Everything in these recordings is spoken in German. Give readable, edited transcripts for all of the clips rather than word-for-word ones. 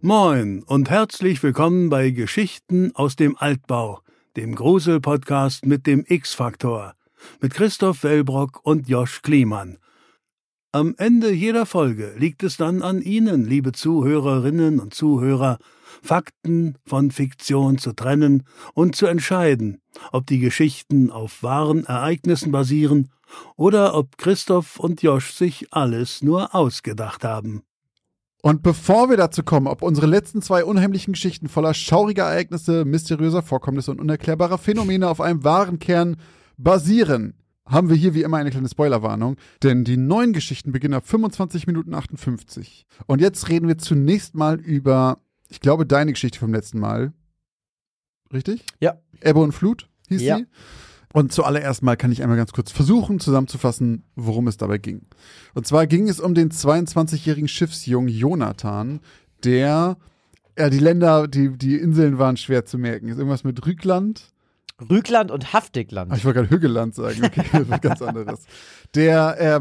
Moin und herzlich willkommen bei Geschichten aus dem Altbau, dem Grusel-Podcast mit dem X-Faktor, mit Christoph Wellbrock und Josh Kliemann. Am Ende jeder Folge liegt es dann an Ihnen, liebe Zuhörerinnen und Zuhörer, Fakten von Fiktion zu trennen und zu entscheiden, ob die Geschichten auf wahren Ereignissen basieren oder ob Christoph und Josh sich alles nur ausgedacht haben. Und bevor wir dazu kommen, ob unsere letzten 2 unheimlichen Geschichten voller schauriger Ereignisse, mysteriöser Vorkommnisse und unerklärbarer Phänomene auf einem wahren Kern basieren, haben wir hier wie immer eine kleine Spoilerwarnung, denn die neuen Geschichten beginnen ab 25 Minuten 58. Und jetzt reden wir zunächst mal über, ich glaube, deine Geschichte vom letzten Mal. Richtig? Ja. Ebbe und Flut hieß Ja. sie. Und zuallererst mal kann ich einmal ganz kurz versuchen zusammenzufassen, worum es dabei ging. Und zwar ging es um den 22-jährigen Schiffsjungen Jonathan, der, die Inseln waren schwer zu merken. Ist irgendwas mit Rügland? Rügland und Haftigland. Ich wollte gerade Hügelland sagen, okay, das ist was ganz anderes. Der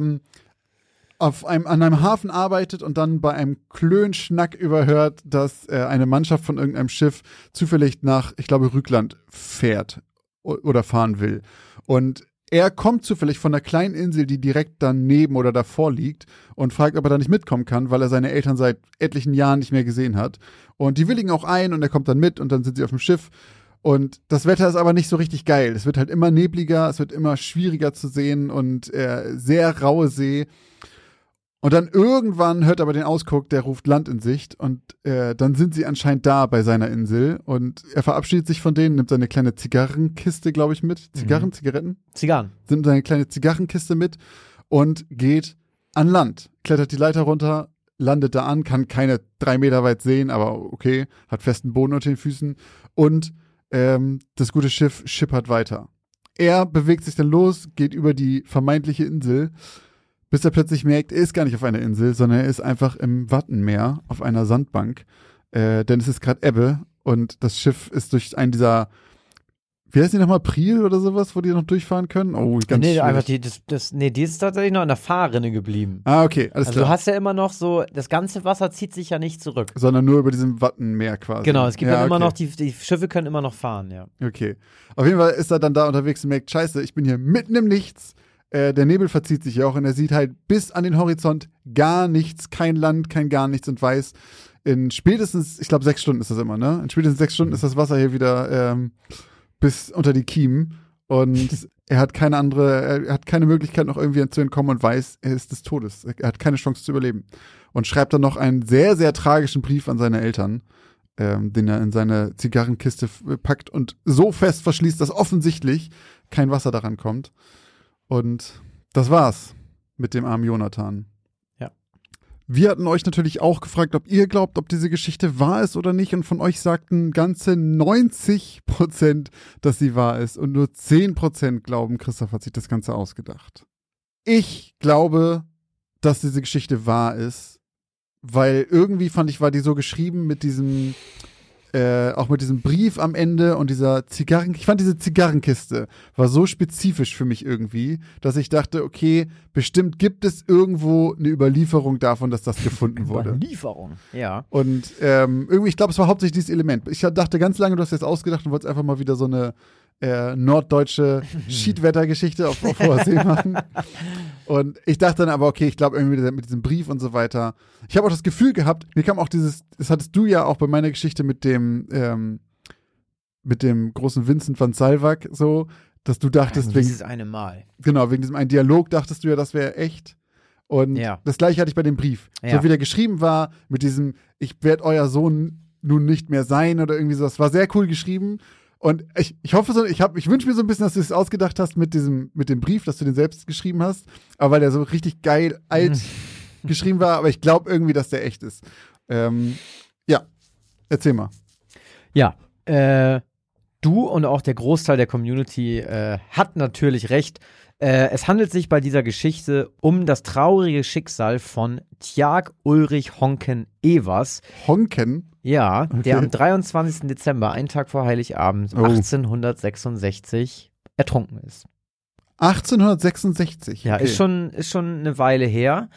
an einem Hafen arbeitet und dann bei einem Klönschnack überhört, dass eine Mannschaft von irgendeinem Schiff zufällig nach, ich glaube, Rügland fährt oder fahren will. Und er kommt zufällig von einer kleinen Insel, die direkt daneben oder davor liegt und fragt, ob er da nicht mitkommen kann, weil er seine Eltern seit etlichen Jahren nicht mehr gesehen hat. Und die willigen auch ein und er kommt dann mit und dann sind sie auf dem Schiff. Und das Wetter ist aber nicht so richtig geil. Es wird halt immer nebliger, es wird immer schwieriger zu sehen und sehr raue See. Und dann irgendwann hört er aber den Ausguck, der ruft Land in Sicht und dann sind sie anscheinend da bei seiner Insel und er verabschiedet sich von denen, nimmt seine kleine Zigarrenkiste, glaube ich, mit. Zigarren? Nimmt seine kleine Zigarrenkiste mit und geht an Land. Klettert die Leiter runter, landet da an, kann keine 3 Meter weit sehen, aber okay, hat festen Boden unter den Füßen und das gute Schiff schippert weiter. Er bewegt sich dann los, geht über die vermeintliche Insel, bis er plötzlich merkt, er ist gar nicht auf einer Insel, sondern er ist einfach im Wattenmeer auf einer Sandbank. Denn es ist gerade Ebbe und das Schiff ist durch einen dieser, wie heißt die nochmal, Priel oder sowas, wo die noch durchfahren können? Oh, ganz Nee, schwierig. einfach die ist tatsächlich noch in der Fahrrinne geblieben. Ah, okay, alles Also klar. du hast ja immer noch so, das ganze Wasser zieht sich ja nicht zurück. Sondern nur über diesem Wattenmeer quasi. Genau, es gibt dann immer okay. noch, die Schiffe können immer noch fahren, ja. Okay. Auf jeden Fall ist er dann da unterwegs und merkt, scheiße, ich bin hier mitten im Nichts. Der Nebel verzieht sich auch und er sieht halt bis an den Horizont gar nichts, kein Land, kein gar nichts und weiß, in spätestens, ich glaube 6 Stunden ist das immer, ne? In spätestens 6 Stunden ist das Wasser hier wieder bis unter die Kiemen und er hat keine Möglichkeit noch irgendwie zu entkommen und weiß, er ist des Todes. Er hat keine Chance zu überleben. Und schreibt dann noch einen sehr, sehr tragischen Brief an seine Eltern, den er in seine Zigarrenkiste packt und so fest verschließt, dass offensichtlich kein Wasser daran kommt. Und das war's mit dem armen Jonathan. Ja. Wir hatten euch natürlich auch gefragt, ob ihr glaubt, ob diese Geschichte wahr ist oder nicht. Und von euch sagten ganze 90%, dass sie wahr ist. Und nur 10% glauben, Christoph hat sich das Ganze ausgedacht. Ich glaube, dass diese Geschichte wahr ist, weil irgendwie fand ich, war die so geschrieben mit diesem auch mit diesem Brief am Ende und dieser ich fand diese Zigarrenkiste war so spezifisch für mich irgendwie, dass ich dachte, okay, bestimmt gibt es irgendwo eine Überlieferung davon, dass das gefunden wurde. Überlieferung, ja. Und irgendwie, ich glaube, es war hauptsächlich dieses Element. Ich dachte ganz lange, du hast jetzt ausgedacht und wolltest einfach mal wieder so eine norddeutsche Schiedwettergeschichte auf hoher See machen. Und ich dachte dann aber, okay, ich glaube irgendwie mit diesem Brief und so weiter. Ich habe auch das Gefühl gehabt, mir kam auch das hattest du ja auch bei meiner Geschichte mit dem großen Vincent van Salwag so, dass du dachtest, dieses eine Mal. Genau, wegen diesem einen Dialog dachtest du ja, das wäre echt. Und das gleiche hatte ich bei dem Brief. Ja. So wie der geschrieben war, mit diesem, ich werde euer Sohn nun nicht mehr sein oder irgendwie so. Das war sehr cool geschrieben. Und ich hoffe so, ich wünsche mir so ein bisschen, dass du es ausgedacht hast mit dem Brief, dass du den selbst geschrieben hast. Aber weil der so richtig geil alt geschrieben war. Aber ich glaube irgendwie, dass der echt ist. Ja, erzähl mal. Ja, du und auch der Großteil der Community hat natürlich recht. Es handelt sich bei dieser Geschichte um das traurige Schicksal von Tjark Ulrich Honken Evers. Honken? Ja, Okay. der am 23. Dezember, einen Tag vor Heiligabend, 1866 ertrunken ist. 1866? Ja, okay. ist schon eine Weile her.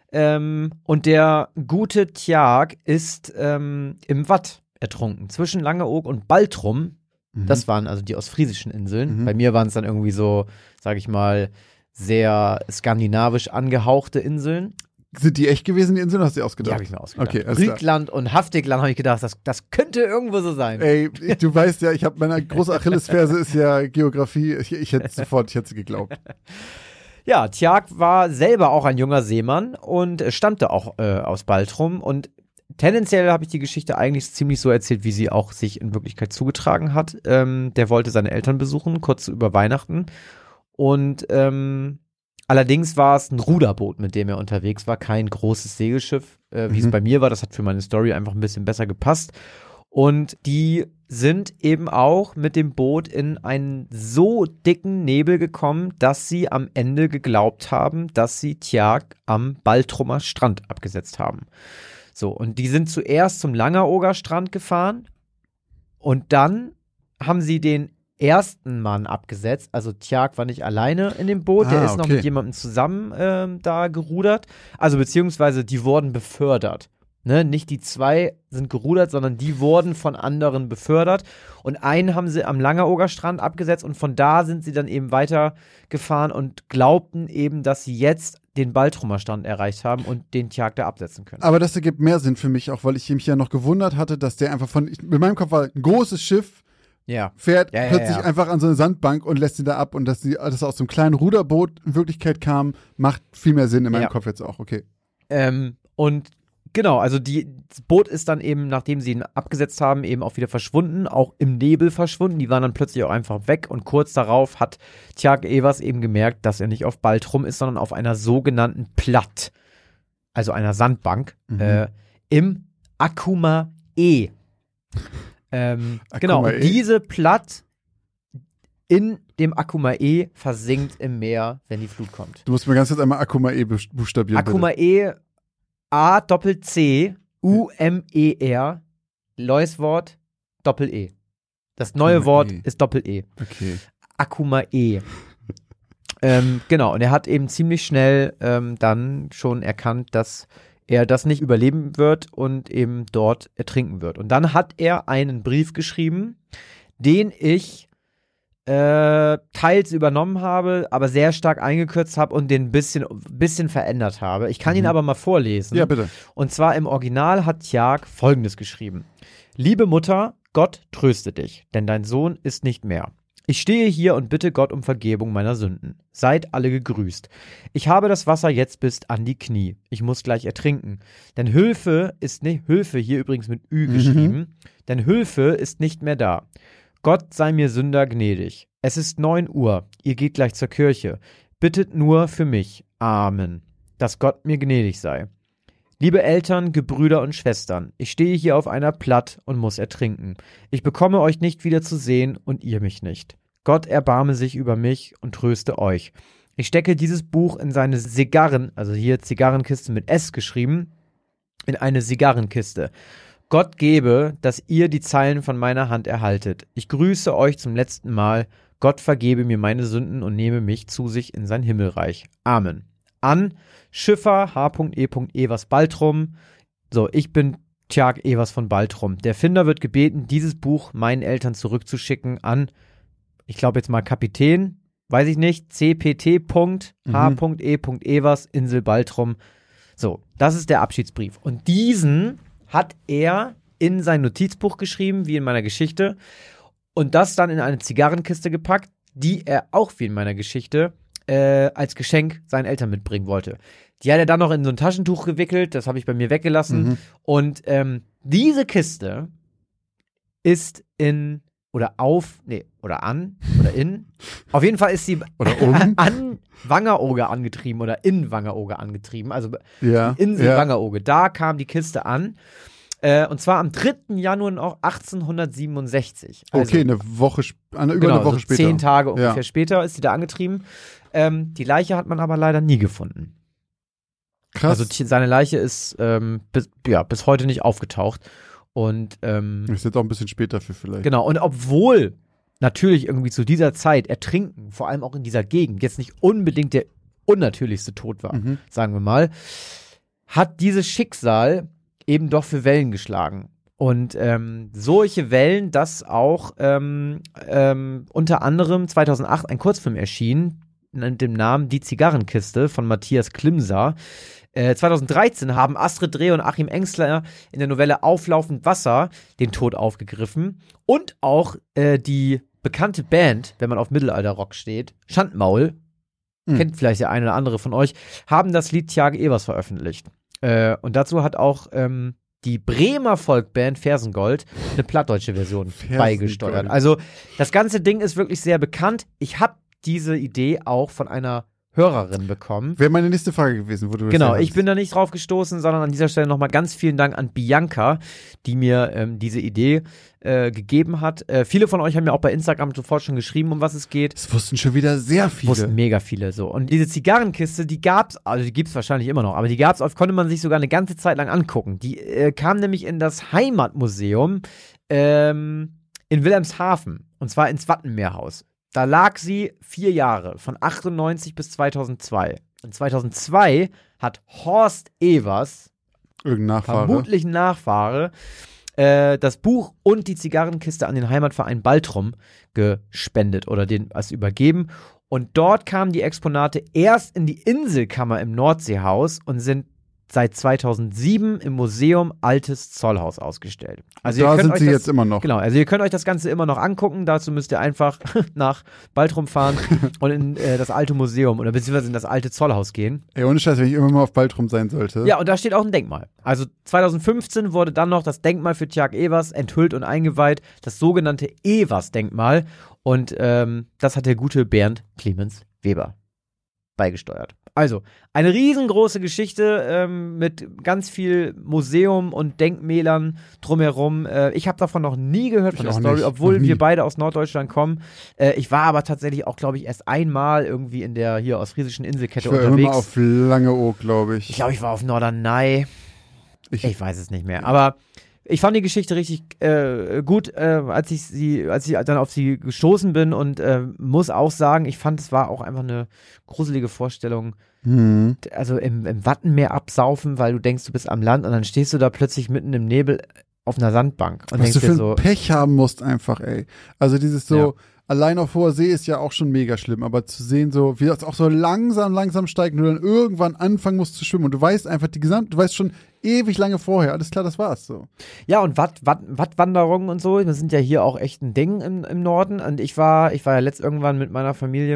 Und der gute Tjag ist im Watt ertrunken. Zwischen Langeoog und Baltrum. Das waren also die ostfriesischen Inseln. Bei mir waren es dann irgendwie so, sag ich mal, sehr skandinavisch angehauchte Inseln. Sind die echt gewesen, die Inseln, oder hast du dir ausgedacht? Die habe ich mir ausgedacht. Okay, alles klar. Rügland und Haftigland habe ich gedacht, das könnte irgendwo so sein. Ey, du weißt ja, meine große Achillesferse ist ja Geografie. Ich hätte sie geglaubt. Ja, Tjag war selber auch ein junger Seemann und stammte auch aus Baltrum. Und tendenziell habe ich die Geschichte eigentlich ziemlich so erzählt, wie sie auch sich in Wirklichkeit zugetragen hat. Der wollte seine Eltern besuchen, kurz über Weihnachten. Und allerdings war es ein Ruderboot, mit dem er unterwegs war, kein großes Segelschiff, wie es bei mir war. Das hat für meine Story einfach ein bisschen besser gepasst. Und die sind eben auch mit dem Boot in einen so dicken Nebel gekommen, dass sie am Ende geglaubt haben, dass sie Tjag am Baltrumer Strand abgesetzt haben. So, und die sind zuerst zum Langeooger Strand gefahren und dann haben sie den ersten Mann abgesetzt. Also Tjag war nicht alleine in dem Boot, der ist noch mit jemandem zusammen da gerudert. Also beziehungsweise die wurden befördert. Ne? Nicht die zwei sind gerudert, sondern die wurden von anderen befördert. Und einen haben sie am Langeooger Strand abgesetzt und von da sind sie dann eben weitergefahren und glaubten eben, dass sie jetzt den Baltrumer Strand erreicht haben und den Tjag da absetzen können. Aber das ergibt mehr Sinn für mich auch, weil ich mich ja noch gewundert hatte, dass der einfach in meinem Kopf war ein großes Schiff, fährt plötzlich einfach an so eine Sandbank und lässt ihn da ab und dass er aus so einem kleinen Ruderboot in Wirklichkeit kam, macht viel mehr Sinn in meinem Kopf jetzt auch, okay. Und genau, also das Boot ist dann eben, nachdem sie ihn abgesetzt haben, eben auch wieder verschwunden, auch im Nebel verschwunden. Die waren dann plötzlich auch einfach weg und kurz darauf hat Tjag Evers eben gemerkt, dass er nicht auf Baltrum ist, sondern auf einer sogenannten Platt, also einer Sandbank, im Akuma E. Genau, und diese Platt in dem Akuma E versinkt im Meer, wenn die Flut kommt. Du musst mir ganz kurz einmal Akuma E buchstabieren. Akuma E, A-C-C-U-M-E-R, neues Wort, Doppel-E. Das neue Wort ist Doppel-E. Okay. Akuma E. Genau, und er hat eben ziemlich schnell dann schon erkannt, dass er das nicht überleben wird und eben dort ertrinken wird. Und dann hat er einen Brief geschrieben, den ich teils übernommen habe, aber sehr stark eingekürzt habe und den ein bisschen verändert habe. Ich kann ihn aber mal vorlesen. Ja, bitte. Und zwar im Original hat Tjag Folgendes geschrieben. Liebe Mutter, Gott tröste dich, denn dein Sohn ist nicht mehr. Ich stehe hier und bitte Gott um Vergebung meiner Sünden. Seid alle gegrüßt. Ich habe das Wasser jetzt bis an die Knie. Ich muss gleich ertrinken. Denn Hilfe ist nicht, Hilfe hier übrigens mit Ü geschrieben, denn Hilfe ist nicht mehr da. Gott sei mir Sünder gnädig. Es ist 9 Uhr. Ihr geht gleich zur Kirche. Bittet nur für mich. Amen. Dass Gott mir gnädig sei. Liebe Eltern, Gebrüder und Schwestern, ich stehe hier auf einer Platt und muss ertrinken. Ich bekomme euch nicht wieder zu sehen und ihr mich nicht. Gott erbarme sich über mich und tröste euch. Ich stecke dieses Buch in seine Zigarren, also hier Zigarrenkiste mit S geschrieben, in eine Zigarrenkiste. Gott gebe, dass ihr die Zeilen von meiner Hand erhaltet. Ich grüße euch zum letzten Mal. Gott vergebe mir meine Sünden und nehme mich zu sich in sein Himmelreich. Amen. An Schiffer H.E. Evers Baltrum. So, ich bin Tjag Evers von Baltrum. Der Finder wird gebeten, dieses Buch meinen Eltern zurückzuschicken an, ich glaube jetzt mal Kapitän, weiß ich nicht, cpt.h.e. Evers, Insel Baltrum. So, das ist der Abschiedsbrief. Und diesen hat er in sein Notizbuch geschrieben, wie in meiner Geschichte, und das dann in eine Zigarrenkiste gepackt, die er auch wie in meiner Geschichte als Geschenk seinen Eltern mitbringen wollte. Die hat er dann noch in so ein Taschentuch gewickelt, das habe ich bei mir weggelassen. Und diese Kiste ist in auf jeden Fall ist sie an Wangerooge angetrieben oder in Wangerooge angetrieben, also die Insel Wangerooge. Da kam die Kiste an. Und zwar am 3. Januar 1867. Also, okay, eine Woche später. 10 Tage ungefähr später ist sie da angetrieben. Die Leiche hat man aber leider nie gefunden. Krass. Also seine Leiche ist bis heute nicht aufgetaucht. Und ist jetzt auch ein bisschen später für vielleicht. Genau, und obwohl natürlich irgendwie zu dieser Zeit Ertrinken, vor allem auch in dieser Gegend, jetzt nicht unbedingt der unnatürlichste Tod war, sagen wir mal, hat dieses Schicksal eben doch für Wellen geschlagen. Und solche Wellen, dass auch unter anderem 2008 ein Kurzfilm erschien, mit dem Namen Die Zigarrenkiste von Matthias Klimser. 2013 haben Astrid Dreh und Achim Engstler in der Novelle Auflaufend Wasser den Tod aufgegriffen. Und auch die bekannte Band, wenn man auf Mittelalterrock steht, Schandmaul, kennt vielleicht der eine oder andere von euch, haben das Lied Tjage Evers veröffentlicht. Und dazu hat auch die Bremer Folkband Fersengold eine plattdeutsche Version beigesteuert. Also das ganze Ding ist wirklich sehr bekannt. Ich habe diese Idee auch von einer Hörerin bekommen. Wäre meine nächste Frage gewesen, wo du das Genau, ich bin da nicht drauf gestoßen, sondern an dieser Stelle nochmal ganz vielen Dank an Bianca, die mir diese Idee gegeben hat. Viele von euch haben mir auch bei Instagram sofort schon geschrieben, um was es geht. Es wussten schon wieder sehr viele. Wussten mega viele so. Und diese Zigarrenkiste, die gab's, also die gibt's wahrscheinlich immer noch, aber die gab's, konnte man sich sogar eine ganze Zeit lang angucken. Die kam nämlich in das Heimatmuseum in Wilhelmshaven, und zwar ins Wattenmeerhaus. Da lag sie 4 Jahre, von 98 bis 2002. Und 2002 hat Horst Evers, vermutlich ein Nachfahre, das Buch und die Zigarrenkiste an den Heimatverein Baltrum gespendet oder es übergeben. Und dort kamen die Exponate erst in die Inselkammer im Nordseehaus und sind seit 2007 im Museum Altes Zollhaus ausgestellt. Also da sind sie jetzt immer noch. Genau, also ihr könnt euch das Ganze immer noch angucken. Dazu müsst ihr einfach nach Baltrum fahren und in das alte Museum oder beziehungsweise in das alte Zollhaus gehen. Ey, ohne Scheiß, wenn ich immer mal auf Baltrum sein sollte. Ja, und da steht auch ein Denkmal. Also 2015 wurde dann noch das Denkmal für Tjag Evers enthüllt und eingeweiht, das sogenannte Evers-Denkmal. Und das hat der gute Bernd Clemens Weber beigesteuert. Also, eine riesengroße Geschichte mit ganz viel Museum und Denkmälern drumherum. Ich habe davon noch nie gehört von der Story, obwohl wir beide aus Norddeutschland kommen. Ich war aber tatsächlich auch, glaube ich, erst einmal irgendwie in der hier ostfriesischen Inselkette unterwegs. Ich war immer auf Langeoog, glaube ich. Ich glaube, ich war auf Norderney. Ich weiß es nicht mehr. Aber ich fand die Geschichte richtig gut, als ich dann auf sie gestoßen bin und muss auch sagen, ich fand, es war auch einfach eine gruselige Vorstellung. Also im Wattenmeer absaufen, weil du denkst, du bist am Land und dann stehst du da plötzlich mitten im Nebel auf einer Sandbank. Und was denkst du für dir so, ein Pech haben musst einfach, ey. Also dieses so, allein auf hoher See ist ja auch schon mega schlimm, aber zu sehen so, wie das auch so langsam steigt und du dann irgendwann anfangen musst zu schwimmen und du weißt einfach du weißt schon ewig lange vorher, alles klar, das war's so. Ja, und Wattwanderungen und so, das sind ja hier auch echt ein Ding im Norden und ich war ja letzt irgendwann mit meiner Familie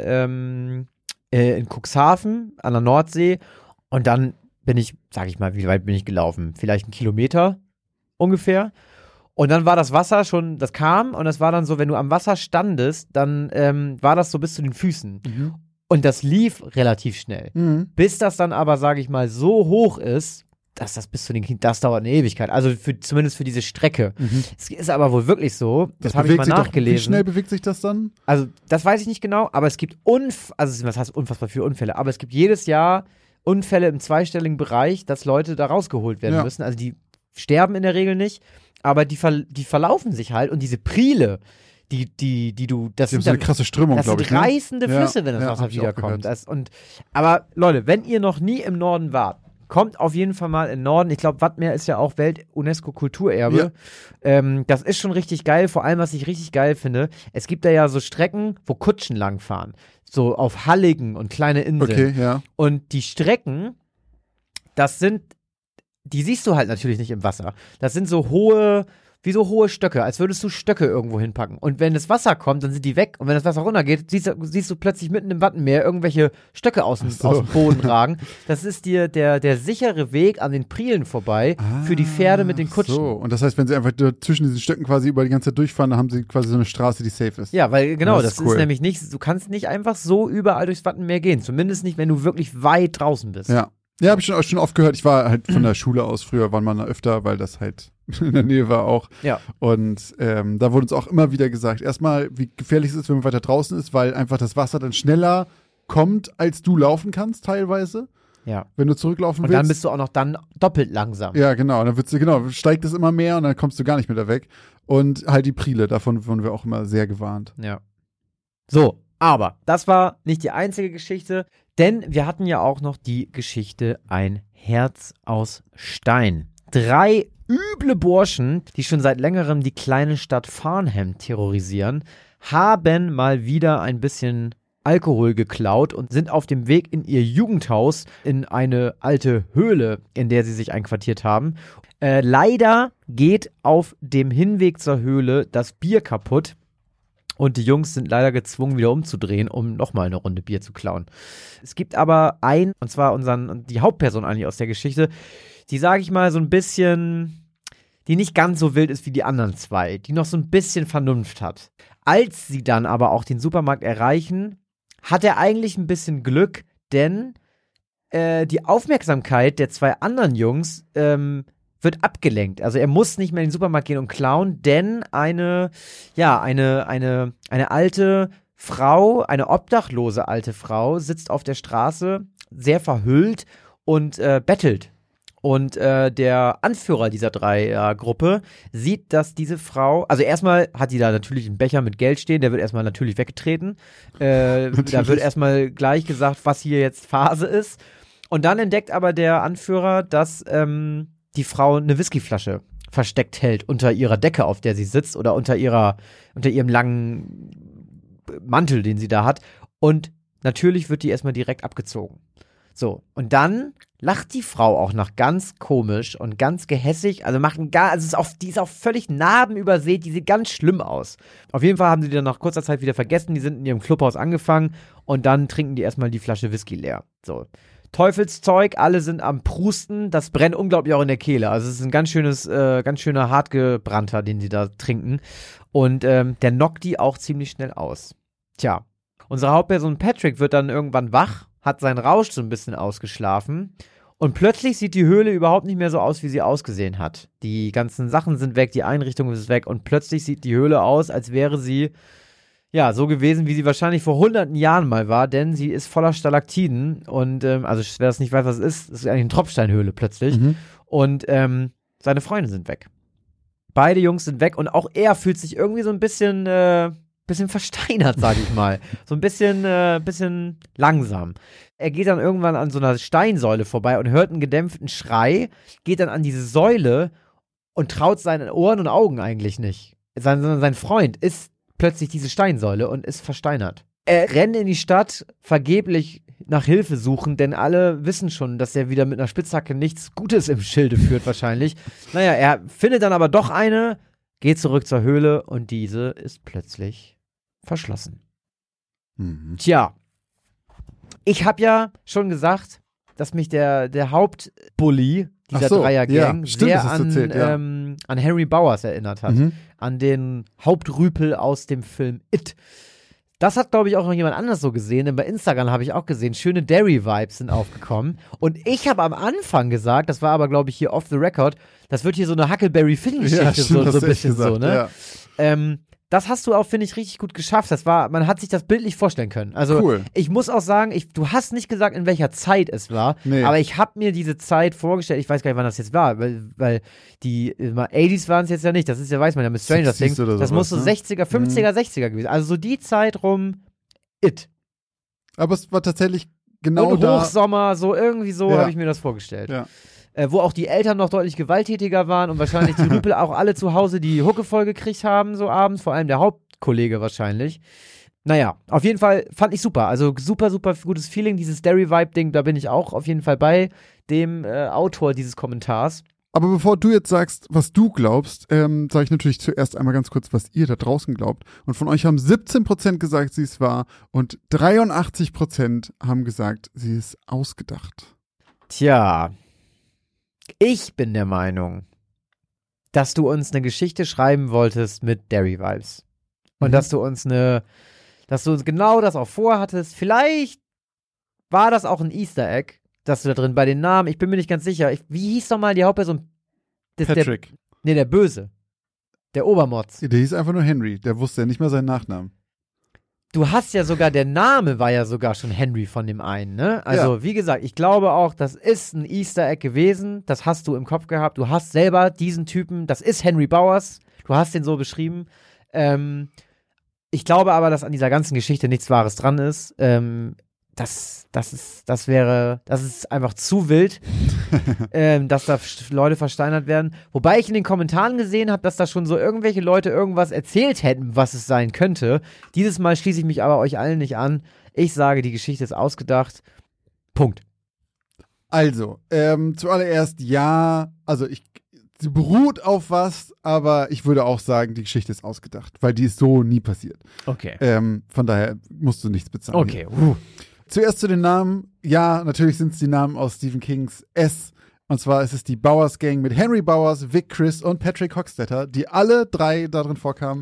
mal in Cuxhaven an der Nordsee und dann bin ich, sag ich mal, wie weit bin ich gelaufen? Vielleicht 1 Kilometer ungefähr. Und dann war das Wasser schon, das kam und das war dann so, wenn du am Wasser standest, dann war das so bis zu den Füßen. Und das lief relativ schnell. Bis das dann aber, sag ich mal, so hoch ist, dass das bis zu den Kindern, das dauert eine Ewigkeit. Also zumindest für diese Strecke. Es ist aber wohl wirklich so, das habe ich mal nachgelesen. Wie schnell bewegt sich das dann? Also das weiß ich nicht genau, aber es gibt was heißt unfassbar viele Unfälle, aber es gibt jedes Jahr Unfälle im zweistelligen Bereich, dass Leute da rausgeholt werden müssen. Also die sterben in der Regel nicht, aber die verlaufen sich halt und diese Priele, die du, das sind so eine krasse Strömung, glaube ich. Das sind reißende Flüsse, wenn das Wasser wiederkommt. Aber Leute, wenn ihr noch nie im Norden wart, kommt auf jeden Fall mal in den Norden. Ich glaube, Wattmeer ist ja auch Welt-UNESCO-Kulturerbe. Das ist schon richtig geil. Vor allem, was ich richtig geil finde, es gibt da ja so Strecken, wo Kutschen langfahren. So auf Halligen und kleine Inseln. Okay, ja. Und die Strecken, die siehst du halt natürlich nicht im Wasser. Das sind so hohe Stöcke, als würdest du Stöcke irgendwo hinpacken. Und wenn das Wasser kommt, dann sind die weg. Und wenn das Wasser runtergeht, siehst du plötzlich mitten im Wattenmeer irgendwelche Stöcke aus dem Boden ragen. Das ist dir der sichere Weg an den Prielen vorbei für die Pferde mit den Kutschen. So, und das heißt, wenn sie einfach zwischen diesen Stöcken quasi über die ganze Zeit durchfahren, dann haben sie quasi so eine Straße, die safe ist. Ja, weil genau, das cool. ist nämlich nicht, du kannst nicht einfach so überall durchs Wattenmeer gehen. Zumindest nicht, wenn du wirklich weit draußen bist. Ja, habe ich schon oft gehört. Ich war halt von der Schule aus, früher waren wir da öfter, weil das halt in der Nähe war auch. Ja. Und da wurde uns auch immer wieder gesagt, erstmal, wie gefährlich es ist, wenn man weiter draußen ist, weil einfach das Wasser dann schneller kommt, als du laufen kannst teilweise. Ja. Wenn du zurücklaufen willst. Und dann bist du auch noch dann doppelt langsam. Ja, genau. Und dann steigt es immer mehr und dann kommst du gar nicht mehr da weg. Und halt die Priele, davon wurden wir auch immer sehr gewarnt. Ja. So, aber das war nicht die einzige Geschichte, denn wir hatten ja auch noch die Geschichte Ein Herz aus Stein. 3 üble Burschen, die schon seit längerem die kleine Stadt Farnham terrorisieren, haben mal wieder ein bisschen Alkohol geklaut und sind auf dem Weg in ihr Jugendhaus, in eine alte Höhle, in der sie sich einquartiert haben. Leider geht auf dem Hinweg zur Höhle das Bier kaputt und die Jungs sind leider gezwungen, wieder umzudrehen, um nochmal eine Runde Bier zu klauen. Es gibt aber und zwar die Hauptperson eigentlich aus der Geschichte, die, sage ich mal, so ein bisschen, die nicht ganz so wild ist wie die anderen 2, die noch so ein bisschen Vernunft hat. Als sie dann aber auch den Supermarkt erreichen, hat er eigentlich ein bisschen Glück, denn die Aufmerksamkeit der 2 anderen Jungs wird abgelenkt. Also er muss nicht mehr in den Supermarkt gehen und klauen, denn eine alte Frau, eine obdachlose alte Frau, sitzt auf der Straße, sehr verhüllt und bettelt. Und der Anführer dieser 3-Gruppe sieht, dass diese Frau, also erstmal hat die da natürlich einen Becher mit Geld stehen, der wird erstmal natürlich weggetreten. Da wird erstmal gleich gesagt, was hier jetzt Phase ist. Und dann entdeckt aber der Anführer, dass die Frau eine Whiskyflasche versteckt hält unter ihrer Decke, auf der sie sitzt, oder unter ihrem langen Mantel, den sie da hat. Und natürlich wird die erstmal direkt abgezogen. So, und dann lacht die Frau auch noch ganz komisch und ganz gehässig, also die ist auch völlig narbenübersät, die sieht ganz schlimm aus. Auf jeden Fall haben sie die dann nach kurzer Zeit wieder vergessen, die sind in ihrem Clubhaus angefangen und dann trinken die erstmal die Flasche Whisky leer. So. Teufelszeug, alle sind am Prusten, das brennt unglaublich auch in der Kehle. Also es ist ein ganz schöner hartgebrannter, den sie da trinken. Und der knockt die auch ziemlich schnell aus. Tja, unsere Hauptperson Patrick wird dann irgendwann wach, hat seinen Rausch so ein bisschen ausgeschlafen und plötzlich sieht die Höhle überhaupt nicht mehr so aus, wie sie ausgesehen hat. Die ganzen Sachen sind weg, die Einrichtung ist weg und plötzlich sieht die Höhle aus, als wäre sie so gewesen, wie sie wahrscheinlich vor hunderten Jahren mal war, denn sie ist voller Stalaktiden und, also wer das nicht weiß, was es ist eigentlich eine Tropfsteinhöhle plötzlich und seine Freunde sind weg. Beide Jungs sind weg und auch er fühlt sich irgendwie so ein bisschen versteinert, sag ich mal. So ein bisschen langsam. Er geht dann irgendwann an so einer Steinsäule vorbei und hört einen gedämpften Schrei, geht dann an diese Säule und traut seinen Ohren und Augen eigentlich nicht. Sein Freund ist plötzlich diese Steinsäule und ist versteinert. Er rennt in die Stadt, vergeblich nach Hilfe suchen, denn alle wissen schon, dass er wieder mit einer Spitzhacke nichts Gutes im Schilde führt wahrscheinlich. Naja, er findet dann aber doch eine, geht zurück zur Höhle und diese ist plötzlich verschlossen. Tja, ich habe ja schon gesagt, dass mich der Hauptbully dieser Dreiergang sehr an Henry Bowers erinnert hat. An den Hauptrüpel aus dem Film It. Das hat, glaube ich, auch noch jemand anders so gesehen, denn bei Instagram habe ich auch gesehen, schöne Derry-Vibes sind aufgekommen. Und ich habe am Anfang gesagt, das war aber, glaube ich, hier off the record, das wird hier so eine Huckleberry-Finn-Geschichte, so ein bisschen gesagt, so, ne? Ja. Das hast du auch, finde ich, richtig gut geschafft. Man hat sich das bildlich vorstellen können. Also, cool. Ich muss auch sagen, du hast nicht gesagt, in welcher Zeit es war, aber ich habe mir diese Zeit vorgestellt, ich weiß gar nicht, wann das jetzt war, weil die 80s waren es jetzt ja nicht, das ist ja, weiß man ja, mit Stranger Things, das muss so 60er, 50er, 60er gewesen. Also so die Zeit rum, It. Aber es war tatsächlich genau und da. Hochsommer, so irgendwie so habe ich mir das vorgestellt. Ja. Wo auch die Eltern noch deutlich gewalttätiger waren und wahrscheinlich die Rüpel auch alle zu Hause die Hucke voll gekriegt haben, so abends, vor allem der Hauptkollege wahrscheinlich. Naja, auf jeden Fall fand ich super. Also super, super gutes Feeling, dieses Derry-Vibe-Ding, da bin ich auch auf jeden Fall bei dem Autor dieses Kommentars. Aber bevor du jetzt sagst, was du glaubst, sage ich natürlich zuerst einmal ganz kurz, was ihr da draußen glaubt. Und von euch haben 17% gesagt, sie ist wahr und 83% haben gesagt, sie ist ausgedacht. Tja, ich bin der Meinung, dass du uns eine Geschichte schreiben wolltest mit Derry-Vibes. Und dass du uns genau das auch vorhattest. Vielleicht war das auch ein Easter Egg, dass du da drin bei den Namen, ich bin mir nicht ganz sicher. Wie hieß doch mal die Hauptperson? Patrick. Der Böse. Der Obermotz. Der hieß einfach nur Henry. Der wusste ja nicht mal seinen Nachnamen. Du hast ja sogar, der Name war ja sogar schon Henry von dem einen, ne? Also, wie gesagt, ich glaube auch, das ist ein Easter Egg gewesen. Das hast du im Kopf gehabt. Du hast selber diesen Typen, das ist Henry Bowers. Du hast den so beschrieben. Ich glaube aber, dass an dieser ganzen Geschichte nichts Wahres dran ist. das ist einfach zu wild, dass da Leute versteinert werden. Wobei ich in den Kommentaren gesehen habe, dass da schon so irgendwelche Leute irgendwas erzählt hätten, was es sein könnte. Dieses Mal schließe ich mich aber euch allen nicht an. Ich sage, die Geschichte ist ausgedacht. Punkt. Also, zuallererst ja, also sie beruht auf was, aber ich würde auch sagen, die Geschichte ist ausgedacht, weil die ist so nie passiert. Okay. Von daher musst du nichts bezahlen. Okay. Zuerst zu den Namen. Ja, natürlich sind es die Namen aus Stephen Kings S. Und zwar ist es die Bowers Gang mit Henry Bowers, Vic Chris und Patrick Hockstetter, die alle 3 darin vorkamen.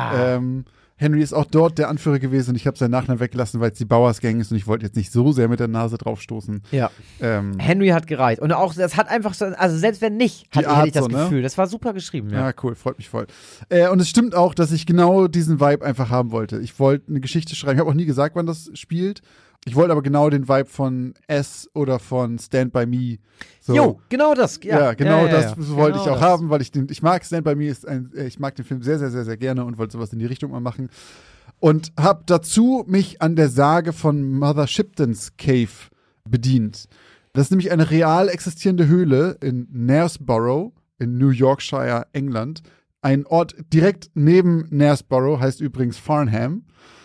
Henry ist auch dort der Anführer gewesen und ich habe seinen Nachnamen weggelassen, weil es die Bowers Gang ist und ich wollte jetzt nicht so sehr mit der Nase draufstoßen. Ja. Henry hat gereicht. Und auch, das hat einfach so, also selbst wenn nicht, hätte ich das Gefühl. Ne? Das war super geschrieben. Ja, cool, freut mich voll. Und es stimmt auch, dass ich genau diesen Vibe einfach haben wollte. Ich wollte eine Geschichte schreiben. Ich habe auch nie gesagt, wann das spielt. Ich wollte aber genau den Vibe von S oder von Stand By Me. So. Jo, genau das. Ja, genau das wollte genau ich auch haben, weil ich mag Stand By Me, ich mag den Film sehr, sehr, sehr, sehr gerne und wollte sowas in die Richtung mal machen. Und habe dazu mich an der Sage von Mother Shipton's Cave bedient. Das ist nämlich eine real existierende Höhle in Knaresborough in New Yorkshire, England. Ein Ort direkt neben Knaresborough, heißt übrigens Farnham.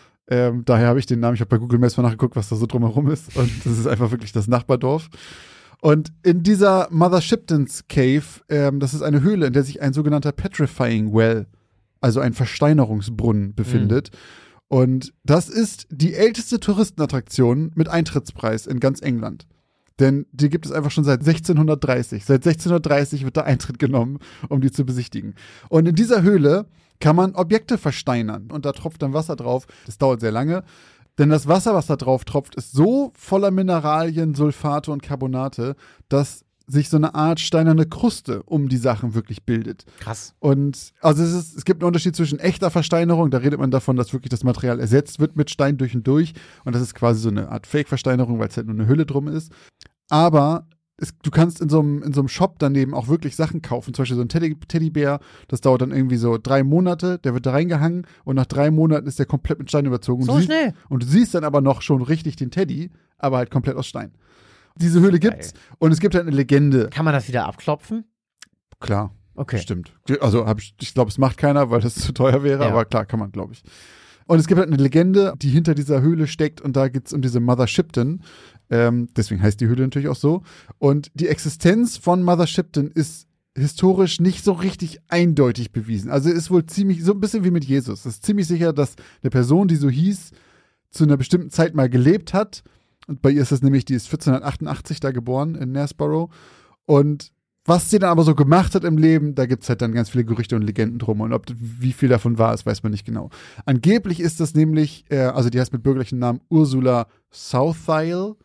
Daher habe ich den Namen, ich habe bei Google Maps mal nachgeguckt, was da so drumherum ist. Und das ist einfach wirklich das Nachbardorf. Und in dieser Mother Shipton's Cave, das ist eine Höhle, in der sich ein sogenannter Petrifying Well, also ein Versteinerungsbrunnen, befindet. Und das ist die älteste Touristenattraktion mit Eintrittspreis in ganz England. Denn die gibt es einfach schon seit 1630. Seit 1630 wird da Eintritt genommen, um die zu besichtigen. Und in dieser Höhle kann man Objekte versteinern. Und da tropft dann Wasser drauf. Das dauert sehr lange. Denn das Wasser, was da drauf tropft, ist so voller Mineralien, Sulfate und Carbonate, dass sich so eine Art steinerne Kruste um die Sachen wirklich bildet. Krass. Und also es gibt einen Unterschied zwischen echter Versteinerung, da redet man davon, dass wirklich das Material ersetzt wird mit Stein durch und durch. Und das ist quasi so eine Art Fake-Versteinerung, weil es halt nur eine Hülle drum ist. Aber du kannst in so einem Shop daneben auch wirklich Sachen kaufen. Zum Beispiel so ein Teddybär, das dauert dann irgendwie so 3 Monate, der wird da reingehangen und nach 3 Monaten ist der komplett mit Stein überzogen. So schnell. Und du siehst dann aber noch schon richtig den Teddy, aber halt komplett aus Stein. Diese Höhle gibt's und es gibt halt eine Legende. Kann man das wieder abklopfen? Klar. Okay. Stimmt. Also ich glaube, es macht keiner, weil das zu teuer wäre, aber klar, kann man, glaube ich. Und es gibt halt eine Legende, die hinter dieser Höhle steckt und da geht's um diese Mother Shipton. Deswegen heißt die Höhle natürlich auch so. Und die Existenz von Mother Shipton ist historisch nicht so richtig eindeutig bewiesen. Also ist wohl so ein bisschen wie mit Jesus. Es ist ziemlich sicher, dass eine Person, die so hieß, zu einer bestimmten Zeit mal gelebt hat. Und bei ihr ist das nämlich, die ist 1488 da geboren in Knaresborough. Und was sie dann aber so gemacht hat im Leben, da gibt es halt dann ganz viele Gerüchte und Legenden drum. Und wie viel davon wahr ist, weiß man nicht genau. Angeblich ist das nämlich, also die heißt mit bürgerlichen Namen Ursula Southiel.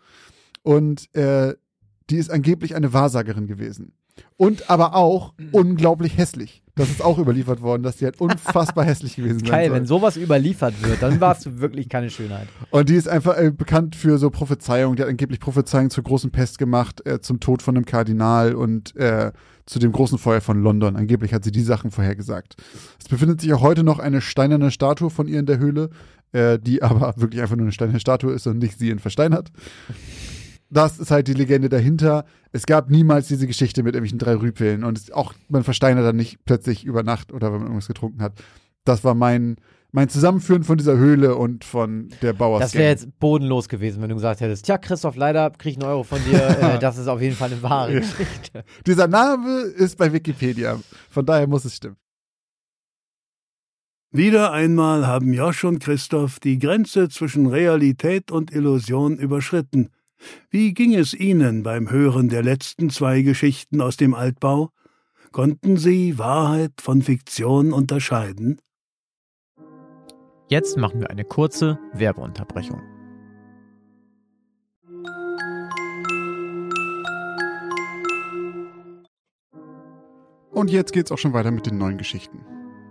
Und die ist angeblich eine Wahrsagerin gewesen. Und aber auch unglaublich hässlich. Das ist auch überliefert worden, dass die halt unfassbar hässlich gewesen sein Geil, soll. wenn sowas überliefert wird, dann warst du wirklich keine Schönheit. Und die ist einfach bekannt für so Prophezeiungen. Die hat angeblich Prophezeiungen zur großen Pest gemacht, zum Tod von einem Kardinal und zu dem großen Feuer von London. Angeblich hat sie die Sachen vorhergesagt. Es befindet sich auch heute noch eine steinerne Statue von ihr in der Höhle, die aber wirklich einfach nur eine steinerne Statue ist und nicht sie in versteinert. Das ist halt die Legende dahinter. Es gab niemals diese Geschichte mit irgendwelchen 3 Rüpeln und auch man versteinert dann nicht plötzlich über Nacht oder wenn man irgendwas getrunken hat. Das war mein Zusammenführen von dieser Höhle und von der Bowers Gang. Das wäre jetzt bodenlos gewesen, wenn du gesagt hättest, tja, Christoph, leider krieg ich 1 Euro von dir. Das ist auf jeden Fall eine wahre Geschichte. Dieser Name ist bei Wikipedia. Von daher muss es stimmen. Wieder einmal haben Josh und Christoph die Grenze zwischen Realität und Illusion überschritten. Wie ging es Ihnen beim Hören der letzten 2 Geschichten aus dem Altbau? Konnten Sie Wahrheit von Fiktion unterscheiden? Jetzt machen wir eine kurze Werbeunterbrechung. Und jetzt geht's auch schon weiter mit den neuen Geschichten.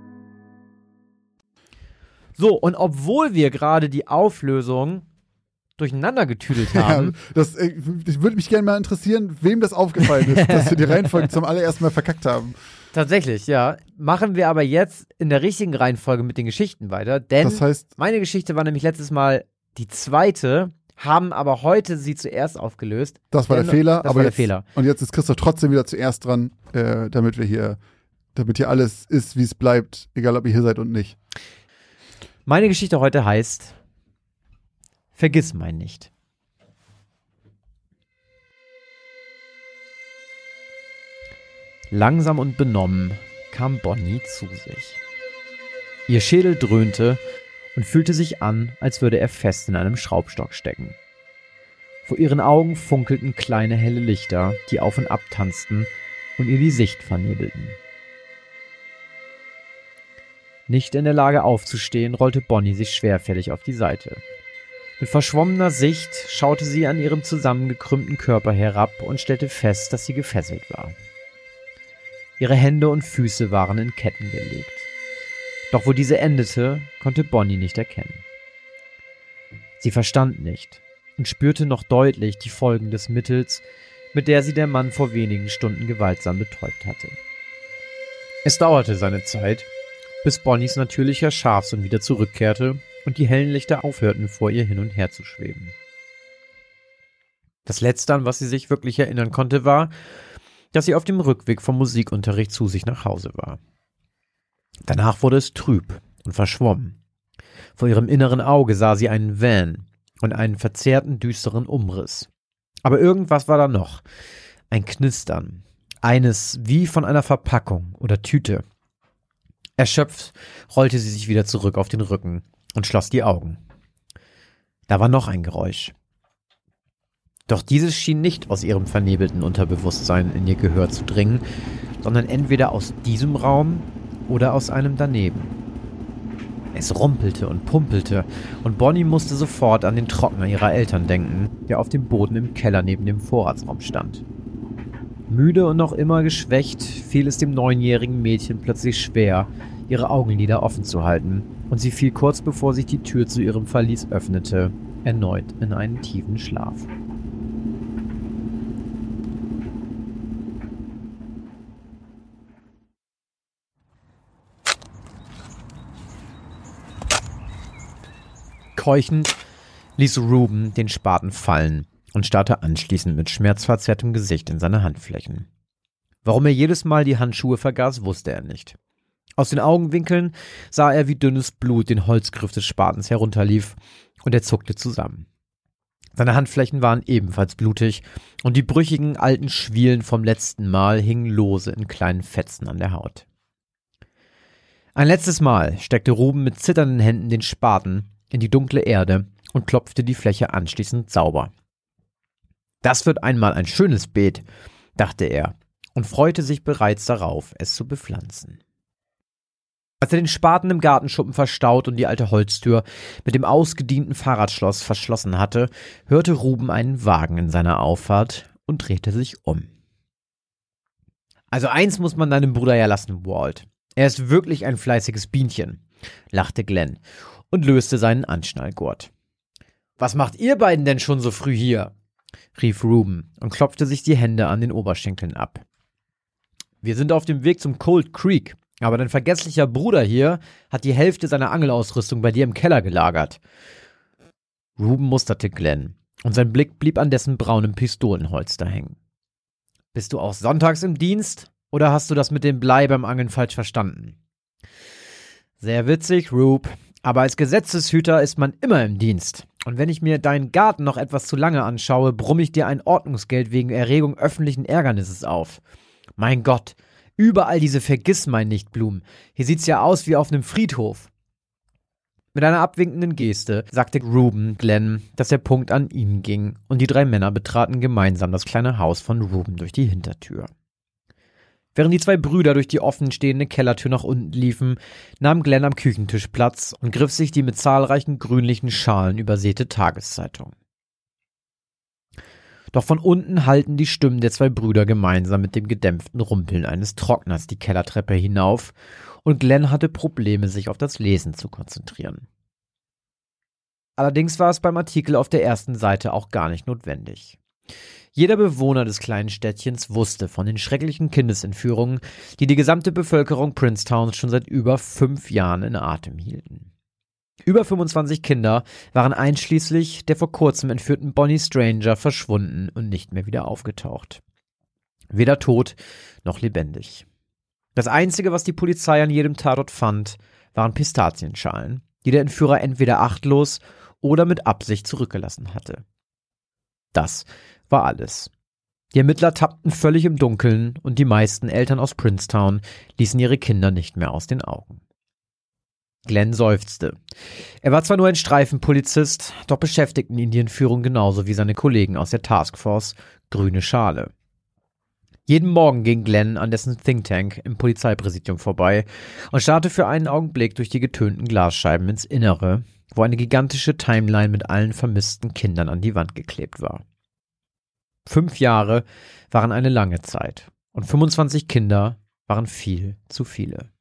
So, und obwohl wir gerade die Auflösung durcheinander getüdelt haben. Ja, das würde mich gerne mal interessieren, wem das aufgefallen ist, dass wir die Reihenfolge zum allerersten Mal verkackt haben. Tatsächlich, ja. Machen wir aber jetzt in der richtigen Reihenfolge mit den Geschichten weiter, denn das heißt, meine Geschichte war nämlich letztes Mal die 2, haben aber heute sie zuerst aufgelöst. Das war der Fehler. Das war der Fehler. Und jetzt ist Christoph trotzdem wieder zuerst dran, damit hier alles ist, wie es bleibt, egal ob ihr hier seid und nicht. Meine Geschichte heute heißt Vergiss mein nicht. Langsam und benommen kam Bonnie zu sich. Ihr Schädel dröhnte und fühlte sich an, als würde er fest in einem Schraubstock stecken. Vor ihren Augen funkelten kleine helle Lichter, die auf und ab tanzten und ihr die Sicht vernebelten. Nicht in der Lage aufzustehen, rollte Bonnie sich schwerfällig auf die Seite. Mit verschwommener Sicht schaute sie an ihrem zusammengekrümmten Körper herab und stellte fest, dass sie gefesselt war. Ihre Hände und Füße waren in Ketten gelegt. Doch wo diese endete, konnte Bonnie nicht erkennen. Sie verstand nicht und spürte noch deutlich die Folgen des Mittels, mit der sie der Mann vor wenigen Stunden gewaltsam betäubt hatte. Es dauerte seine Zeit, bis Bonnies natürlicher Scharfsinn wieder zurückkehrte und die hellen Lichter aufhörten, vor ihr hin und her zu schweben. Das Letzte, an was sie sich wirklich erinnern konnte, war, dass sie auf dem Rückweg vom Musikunterricht zu sich nach Hause war. Danach wurde es trüb und verschwommen. Vor ihrem inneren Auge sah sie einen Van und einen verzerrten, düsteren Umriss. Aber irgendwas war da noch. Ein Knistern. Eines wie von einer Verpackung oder Tüte. Erschöpft rollte sie sich wieder zurück auf den Rücken und schloss die Augen. Da war noch ein Geräusch. Doch dieses schien nicht aus ihrem vernebelten Unterbewusstsein in ihr Gehör zu dringen, sondern entweder aus diesem Raum oder aus einem daneben. Es rumpelte und pumpelte und Bonnie musste sofort an den Trockner ihrer Eltern denken, der auf dem Boden im Keller neben dem Vorratsraum stand. Müde und noch immer geschwächt fiel es dem 9-jährigen Mädchen plötzlich schwer, ihre Augenlider offen zu halten, und sie fiel kurz bevor sich die Tür zu ihrem Verlies öffnete, erneut in einen tiefen Schlaf. Keuchend ließ Ruben den Spaten fallen und starrte anschließend mit schmerzverzerrtem Gesicht in seine Handflächen. Warum er jedes Mal die Handschuhe vergaß, wusste er nicht. Aus den Augenwinkeln sah er, wie dünnes Blut den Holzgriff des Spatens herunterlief, und er zuckte zusammen. Seine Handflächen waren ebenfalls blutig, und die brüchigen alten Schwielen vom letzten Mal hingen lose in kleinen Fetzen an der Haut. Ein letztes Mal steckte Ruben mit zitternden Händen den Spaten in die dunkle Erde und klopfte die Fläche anschließend sauber. Das wird einmal ein schönes Beet, dachte er und freute sich bereits darauf, es zu bepflanzen. Als er den Spaten im Gartenschuppen verstaut und die alte Holztür mit dem ausgedienten Fahrradschloss verschlossen hatte, hörte Ruben einen Wagen in seiner Auffahrt und drehte sich um. Also eins muss man deinem Bruder ja lassen, Walt. Er ist wirklich ein fleißiges Bienchen, lachte Glenn und löste seinen Anschnallgurt. »Was macht ihr beiden denn schon so früh hier?« rief Ruben und klopfte sich die Hände an den Oberschenkeln ab. »Wir sind auf dem Weg zum Cold Creek, aber dein vergesslicher Bruder hier hat die Hälfte seiner Angelausrüstung bei dir im Keller gelagert.« Ruben musterte Glenn und sein Blick blieb an dessen braunem Pistolenholster hängen. »Bist du auch sonntags im Dienst oder hast du das mit dem Blei beim Angeln falsch verstanden?« »Sehr witzig, Rube. Aber als Gesetzeshüter ist man immer im Dienst. Und wenn ich mir deinen Garten noch etwas zu lange anschaue, brumme ich dir ein Ordnungsgeld wegen Erregung öffentlichen Ärgernisses auf. Mein Gott, überall diese Vergissmeinnichtblumen. Hier sieht's ja aus wie auf einem Friedhof.« Mit einer abwinkenden Geste sagte Ruben Glenn, dass der Punkt an ihn ging, und die 3 Männer betraten gemeinsam das kleine Haus von Ruben durch die Hintertür. Während die 2 Brüder durch die offenstehende Kellertür nach unten liefen, nahm Glenn am Küchentisch Platz und griff sich die mit zahlreichen grünlichen Schalen übersäte Tageszeitung. Doch von unten hallten die Stimmen der 2 Brüder gemeinsam mit dem gedämpften Rumpeln eines Trockners die Kellertreppe hinauf, und Glenn hatte Probleme, sich auf das Lesen zu konzentrieren. Allerdings war es beim Artikel auf der ersten Seite auch gar nicht notwendig. Jeder Bewohner des kleinen Städtchens wusste von den schrecklichen Kindesentführungen, die die gesamte Bevölkerung Princetowns schon seit über 5 Jahren in Atem hielten. Über 25 Kinder waren einschließlich der vor kurzem entführten Bonnie Stranger verschwunden und nicht mehr wieder aufgetaucht. Weder tot noch lebendig. Das Einzige, was die Polizei an jedem Tatort fand, waren Pistazienschalen, die der Entführer entweder achtlos oder mit Absicht zurückgelassen hatte. Das war alles. Die Ermittler tappten völlig im Dunkeln und die meisten Eltern aus Princetown ließen ihre Kinder nicht mehr aus den Augen. Glenn seufzte. Er war zwar nur ein Streifenpolizist, doch beschäftigten ihn die Entführung genauso wie seine Kollegen aus der Taskforce Grüne Schale. Jeden Morgen ging Glenn an dessen Think Tank im Polizeipräsidium vorbei und starrte für einen Augenblick durch die getönten Glasscheiben ins Innere, wo eine gigantische Timeline mit allen vermissten Kindern an die Wand geklebt war. 5 Jahre waren eine lange Zeit und 25 Kinder waren viel zu viele.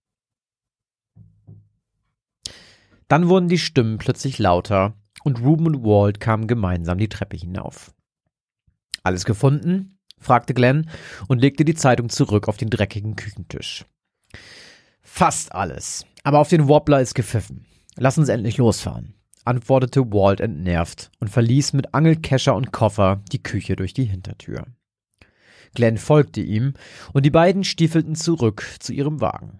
Dann wurden die Stimmen plötzlich lauter und Ruben und Walt kamen gemeinsam die Treppe hinauf. »Alles gefunden?« fragte Glenn und legte die Zeitung zurück auf den dreckigen Küchentisch. »Fast alles, aber auf den Wobbler ist gepfiffen. Lass uns endlich losfahren«, antwortete Walt entnervt und verließ mit Angelkescher und Koffer die Küche durch die Hintertür. Glenn folgte ihm und die beiden stiefelten zurück zu ihrem Wagen.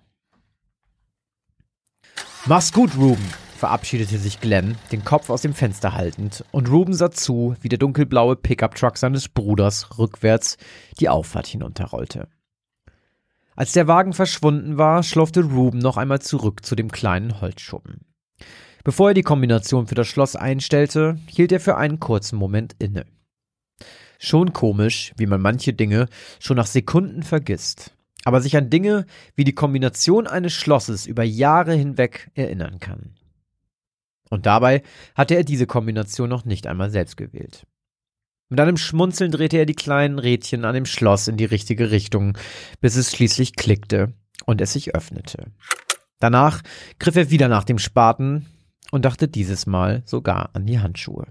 »Mach's gut, Ruben«, verabschiedete sich Glenn, den Kopf aus dem Fenster haltend, und Ruben sah zu, wie der dunkelblaue Pickup-Truck seines Bruders rückwärts die Auffahrt hinunterrollte. Als der Wagen verschwunden war, schlurfte Ruben noch einmal zurück zu dem kleinen Holzschuppen. Bevor er die Kombination für das Schloss einstellte, hielt er für einen kurzen Moment inne. Schon komisch, wie man manche Dinge schon nach Sekunden vergisst, aber sich an Dinge wie die Kombination eines Schlosses über Jahre hinweg erinnern kann. Und dabei hatte er diese Kombination noch nicht einmal selbst gewählt. Mit einem Schmunzeln drehte er die kleinen Rädchen an dem Schloss in die richtige Richtung, bis es schließlich klickte und es sich öffnete. Danach griff er wieder nach dem Spaten und dachte dieses Mal sogar an die Handschuhe.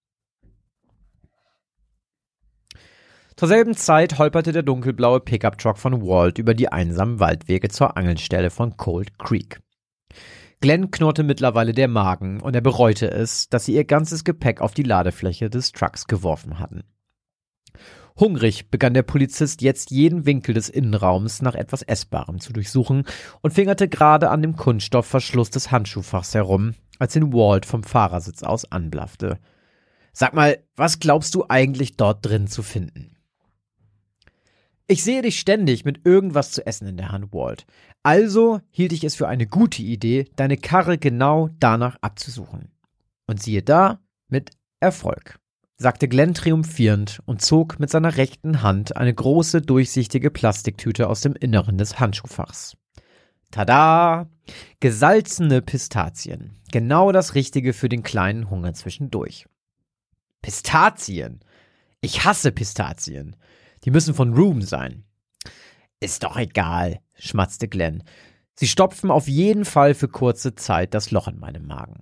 Zur selben Zeit holperte der dunkelblaue Pickup-Truck von Walt über die einsamen Waldwege zur Angelstelle von Cold Creek. Glenn knurrte mittlerweile der Magen und er bereute es, dass sie ihr ganzes Gepäck auf die Ladefläche des Trucks geworfen hatten. Hungrig begann der Polizist jetzt jeden Winkel des Innenraums nach etwas Essbarem zu durchsuchen und fingerte gerade an dem Kunststoffverschluss des Handschuhfachs herum, als ihn Walt vom Fahrersitz aus anblaffte. »Sag mal, was glaubst du eigentlich dort drin zu finden?« »Ich sehe dich ständig mit irgendwas zu essen in der Hand, Walt. Also hielt ich es für eine gute Idee, deine Karre genau danach abzusuchen. Und siehe da, mit Erfolg«, sagte Glenn triumphierend und zog mit seiner rechten Hand eine große, durchsichtige Plastiktüte aus dem Inneren des Handschuhfachs. Tada! Gesalzene Pistazien. Genau das Richtige für den kleinen Hunger zwischendurch. Pistazien? Ich hasse Pistazien. Die müssen von Ruben sein. Ist doch egal, schmatzte Glenn. Sie stopfen auf jeden Fall für kurze Zeit das Loch in meinem Magen.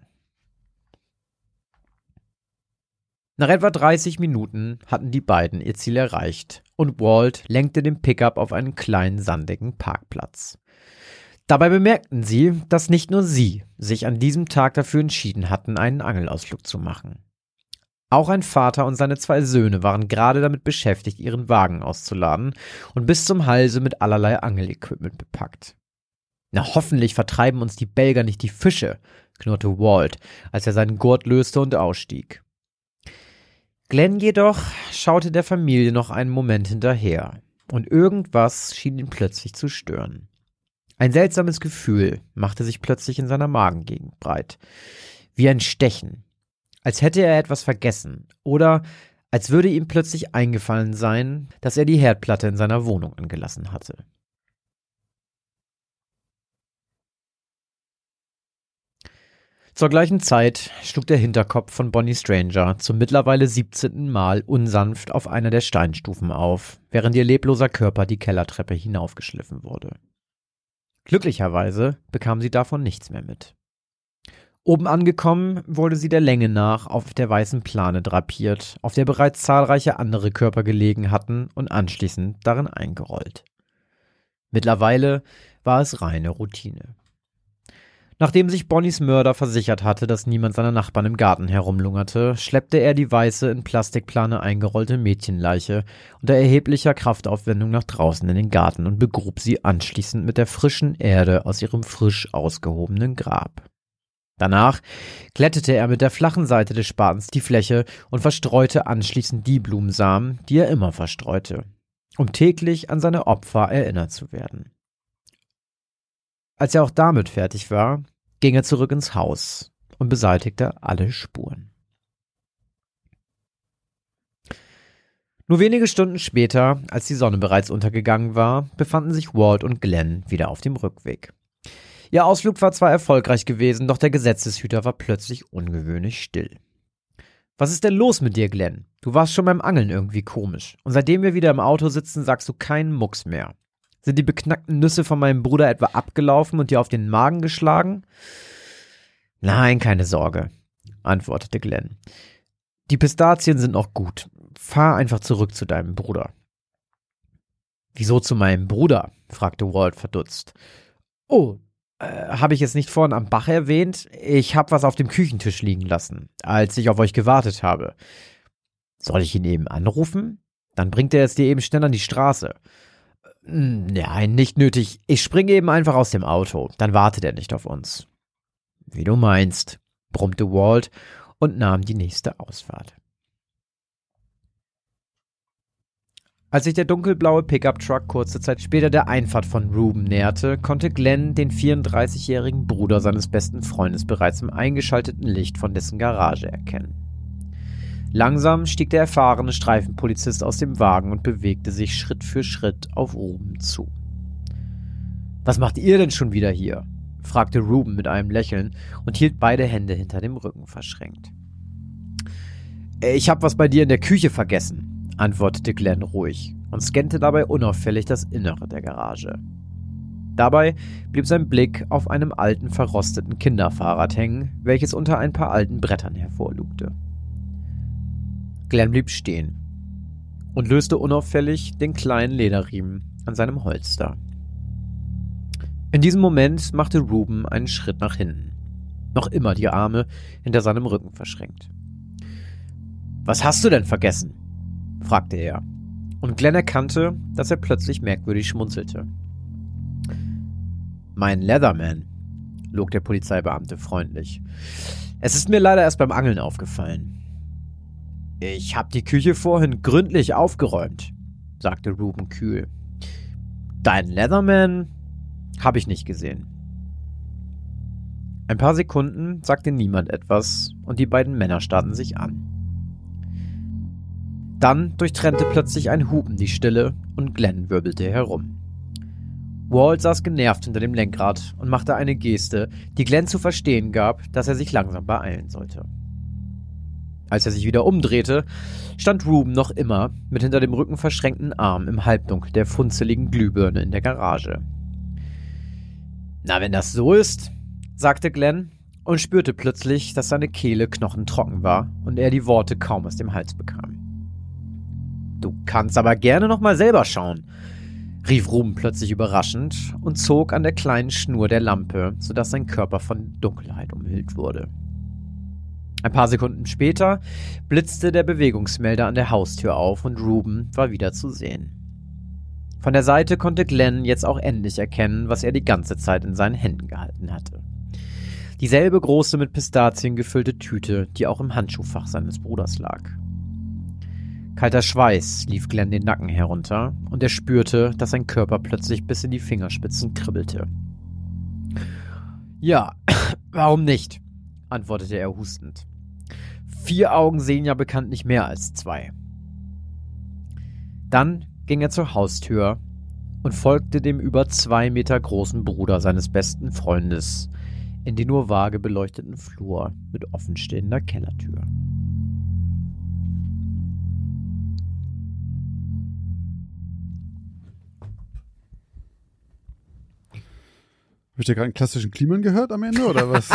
Nach etwa 30 Minuten hatten die beiden ihr Ziel erreicht und Walt lenkte den Pickup auf einen kleinen sandigen Parkplatz. Dabei bemerkten sie, dass nicht nur sie sich an diesem Tag dafür entschieden hatten, einen Angelausflug zu machen. Auch ein Vater und seine 2 Söhne waren gerade damit beschäftigt, ihren Wagen auszuladen und bis zum Halse mit allerlei Angelequipment bepackt. »Na, hoffentlich vertreiben uns die Belgier nicht die Fische«, knurrte Walt, als er seinen Gurt löste und ausstieg. Glenn jedoch schaute der Familie noch einen Moment hinterher, und irgendwas schien ihn plötzlich zu stören. Ein seltsames Gefühl machte sich plötzlich in seiner Magengegend breit, wie ein Stechen. Als hätte er etwas vergessen oder als würde ihm plötzlich eingefallen sein, dass er die Herdplatte in seiner Wohnung angelassen hatte. Zur gleichen Zeit schlug der Hinterkopf von Bonnie Stranger zum mittlerweile 17. Mal unsanft auf einer der Steinstufen auf, während ihr lebloser Körper die Kellertreppe hinaufgeschliffen wurde. Glücklicherweise bekam sie davon nichts mehr mit. Oben angekommen, wurde sie der Länge nach auf der weißen Plane drapiert, auf der bereits zahlreiche andere Körper gelegen hatten und anschließend darin eingerollt. Mittlerweile war es reine Routine. Nachdem sich Bonnies Mörder versichert hatte, dass niemand seiner Nachbarn im Garten herumlungerte, schleppte er die weiße, in Plastikplane eingerollte Mädchenleiche unter erheblicher Kraftaufwendung nach draußen in den Garten und begrub sie anschließend mit der frischen Erde aus ihrem frisch ausgehobenen Grab. Danach glättete er mit der flachen Seite des Spatens die Fläche und verstreute anschließend die Blumensamen, die er immer verstreute, um täglich an seine Opfer erinnert zu werden. Als er auch damit fertig war, ging er zurück ins Haus und beseitigte alle Spuren. Nur wenige Stunden später, als die Sonne bereits untergegangen war, befanden sich Walt und Glenn wieder auf dem Rückweg. Ihr Ausflug war zwar erfolgreich gewesen, doch der Gesetzeshüter war plötzlich ungewöhnlich still. »Was ist denn los mit dir, Glenn? Du warst schon beim Angeln irgendwie komisch. Und seitdem wir wieder im Auto sitzen, sagst du keinen Mucks mehr. Sind die beknackten Nüsse von meinem Bruder etwa abgelaufen und dir auf den Magen geschlagen?« »Nein, keine Sorge«, antwortete Glenn. »Die Pistazien sind noch gut. Fahr einfach zurück zu deinem Bruder.« »Wieso zu meinem Bruder?« fragte Walt verdutzt. »Oh, habe ich es nicht vorhin am Bach erwähnt? Ich habe was auf dem Küchentisch liegen lassen, als ich auf euch gewartet habe. Soll ich ihn eben anrufen? Dann bringt er es dir eben schnell an die Straße.« »Nein, nicht nötig. Ich springe eben einfach aus dem Auto. Dann wartet er nicht auf uns.« »Wie du meinst«, brummte Walt und nahm die nächste Ausfahrt. Als sich der dunkelblaue Pickup-Truck kurze Zeit später der Einfahrt von Ruben näherte, konnte Glenn den 34-jährigen Bruder seines besten Freundes bereits im eingeschalteten Licht von dessen Garage erkennen. Langsam stieg der erfahrene Streifenpolizist aus dem Wagen und bewegte sich Schritt für Schritt auf Ruben zu. »Was macht ihr denn schon wieder hier?« fragte Ruben mit einem Lächeln und hielt beide Hände hinter dem Rücken verschränkt. »Ich hab was bei dir in der Küche vergessen«, antwortete Glenn ruhig und scannte dabei unauffällig das Innere der Garage. Dabei blieb sein Blick auf einem alten, verrosteten Kinderfahrrad hängen, welches unter ein paar alten Brettern hervorlugte. Glenn blieb stehen und löste unauffällig den kleinen Lederriemen an seinem Holster. In diesem Moment machte Ruben einen Schritt nach hinten, noch immer die Arme hinter seinem Rücken verschränkt. »Was hast du denn vergessen?« fragte er, und Glenn erkannte, dass er plötzlich merkwürdig schmunzelte. »Mein Leatherman«, log der Polizeibeamte freundlich. »Es ist mir leider erst beim Angeln aufgefallen.« »Ich habe die Küche vorhin gründlich aufgeräumt«, sagte Ruben kühl. »Dein Leatherman habe ich nicht gesehen.« Ein paar Sekunden sagte niemand etwas und die beiden Männer starrten sich an. Dann durchtrennte plötzlich ein Hupen die Stille und Glenn wirbelte herum. Walt saß genervt hinter dem Lenkrad und machte eine Geste, die Glenn zu verstehen gab, dass er sich langsam beeilen sollte. Als er sich wieder umdrehte, stand Ruben noch immer mit hinter dem Rücken verschränkten Arm im Halbdunkel der funzeligen Glühbirne in der Garage. »Na, wenn das so ist«, sagte Glenn und spürte plötzlich, dass seine Kehle knochentrocken war und er die Worte kaum aus dem Hals bekam. »Du kannst aber gerne noch mal selber schauen«, rief Ruben plötzlich überraschend und zog an der kleinen Schnur der Lampe, sodass sein Körper von Dunkelheit umhüllt wurde. Ein paar Sekunden später blitzte der Bewegungsmelder an der Haustür auf und Ruben war wieder zu sehen. Von der Seite konnte Glenn jetzt auch endlich erkennen, was er die ganze Zeit in seinen Händen gehalten hatte. Dieselbe große mit Pistazien gefüllte Tüte, die auch im Handschuhfach seines Bruders lag. Kalter Schweiß lief Glenn den Nacken herunter und er spürte, dass sein Körper plötzlich bis in die Fingerspitzen kribbelte. »Ja, warum nicht?« antwortete er hustend. 4 Augen sehen ja bekanntlich mehr als 2. Dann ging er zur Haustür und folgte dem über 2 Meter großen Bruder seines besten Freundes in den nur vage beleuchteten Flur mit offenstehender Kellertür. Habe ich da gerade einen klassischen Kliman gehört am Ende, oder was?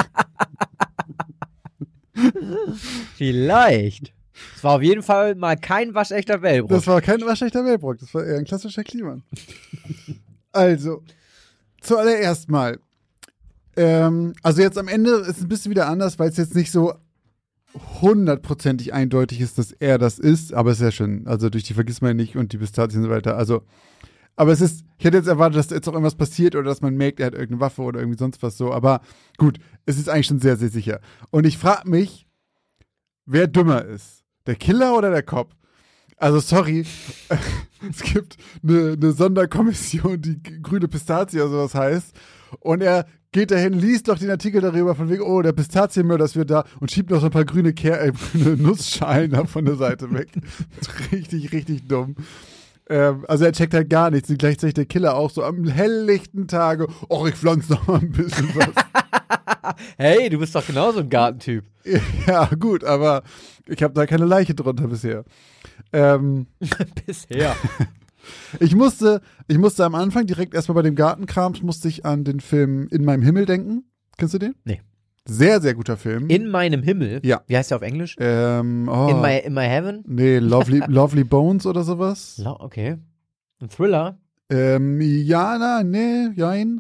Vielleicht. Es war auf jeden Fall mal kein waschechter Wellbrock. Das war kein waschechter Wellbrock, das war eher ein klassischer Kliman. Also, zuallererst mal, Also jetzt am Ende ist es ein bisschen wieder anders, weil es jetzt nicht so 100%ig eindeutig ist, dass er das ist, aber es ist ja schon, also durch die Vergissmeinnicht und die Pistazien und so weiter, also, aber ich hätte jetzt erwartet, dass jetzt auch irgendwas passiert oder dass man merkt, er hat irgendeine Waffe oder irgendwie sonst was so, aber gut, es ist eigentlich schon sehr, sehr sicher. Und ich frage mich, wer dümmer ist, der Killer oder der Cop? Also sorry, es gibt eine Sonderkommission, die grüne Pistazie oder sowas heißt, und er geht dahin, liest doch den Artikel darüber von wegen, oh, der Pistazienmörder ist wieder da und schiebt noch so ein paar grüne Nussschalen da von der Seite weg. Richtig, richtig dumm. Also er checkt halt gar nichts und gleichzeitig der Killer auch so am helllichten Tage, oh, ich pflanze noch mal ein bisschen was. Hey, du bist doch genauso ein Gartentyp. Ja, gut, aber ich habe da keine Leiche drunter bisher. Bisher. Ich musste am Anfang direkt erstmal bei dem Gartenkrams musste ich an den Film In meinem Himmel denken. Kennst du den? Nee. Sehr, sehr guter Film. In meinem Himmel? Ja. Wie heißt der auf Englisch? In my heaven? Nee, Lovely Bones oder sowas. Okay. Ein Thriller? Jein.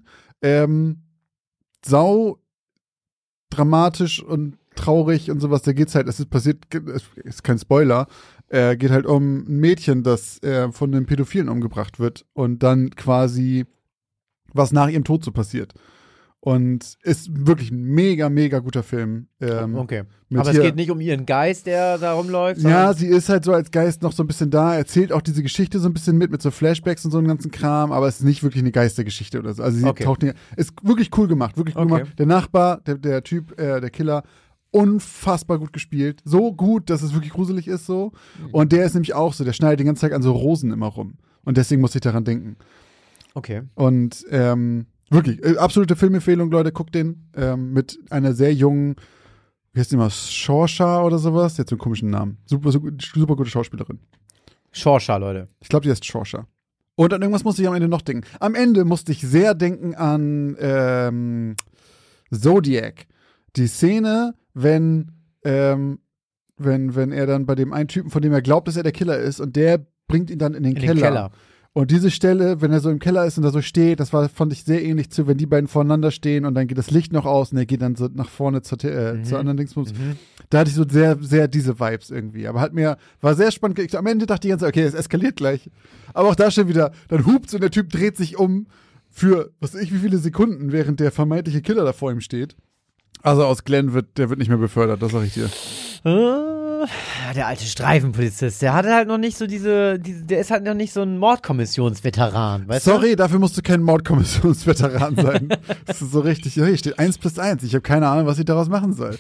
Sau dramatisch und traurig und sowas. Da geht's halt, es ist kein Spoiler, geht halt um ein Mädchen, das von einem Pädophilen umgebracht wird und dann quasi was nach ihrem Tod so passiert. Und ist wirklich ein mega, mega guter Film. Okay. Aber es geht nicht um ihren Geist, der da rumläuft? Ja, sie ist halt so als Geist noch so ein bisschen da, erzählt auch diese Geschichte so ein bisschen mit so Flashbacks und so einem ganzen Kram, aber es ist nicht wirklich eine Geistergeschichte oder so. Also sie taucht nicht, ist wirklich cool gemacht, gemacht. Der Nachbar, der Typ, der Killer, unfassbar gut gespielt. So gut, dass es wirklich gruselig ist so. Und der ist nämlich auch so, der schneidet den ganzen Tag an so Rosen immer rum. Und deswegen muss ich daran denken. Okay. Und wirklich, absolute Filmempfehlung, Leute, guckt den mit einer sehr jungen, wie heißt die mal, Saoirse oder sowas? Jetzt so einen komischen Namen. Super gute Schauspielerin. Saoirse, Leute. Ich glaube, die heißt Saoirse. Und an irgendwas musste ich am Ende noch denken. Am Ende musste ich sehr denken an Zodiac. Die Szene, wenn er dann bei dem einen Typen, von dem er glaubt, dass er der Killer ist, und der bringt ihn dann in den Keller. Und diese Stelle, wenn er so im Keller ist und da so steht, fand ich sehr ähnlich zu, wenn die beiden voreinander stehen und dann geht das Licht noch aus und er geht dann so nach vorne zur anderen Dingsbums. Da hatte ich so sehr, sehr diese Vibes irgendwie. Aber war sehr spannend. Am Ende dachte ich ganz, okay, es eskaliert gleich. Aber auch da schon wieder, dann hupt's und der Typ dreht sich um für, was weiß ich, wie viele Sekunden, während der vermeintliche Killer da vor ihm steht. Also aus Glenn der wird nicht mehr befördert, das sag ich dir. Der alte Streifenpolizist, der hatte halt noch nicht so der ist halt noch nicht so ein Mordkommissionsveteran, weißt du? Sorry, dafür musst du kein Mordkommissionsveteran sein. Das ist so richtig, hier steht 1+1, ich habe keine Ahnung, was ich daraus machen soll.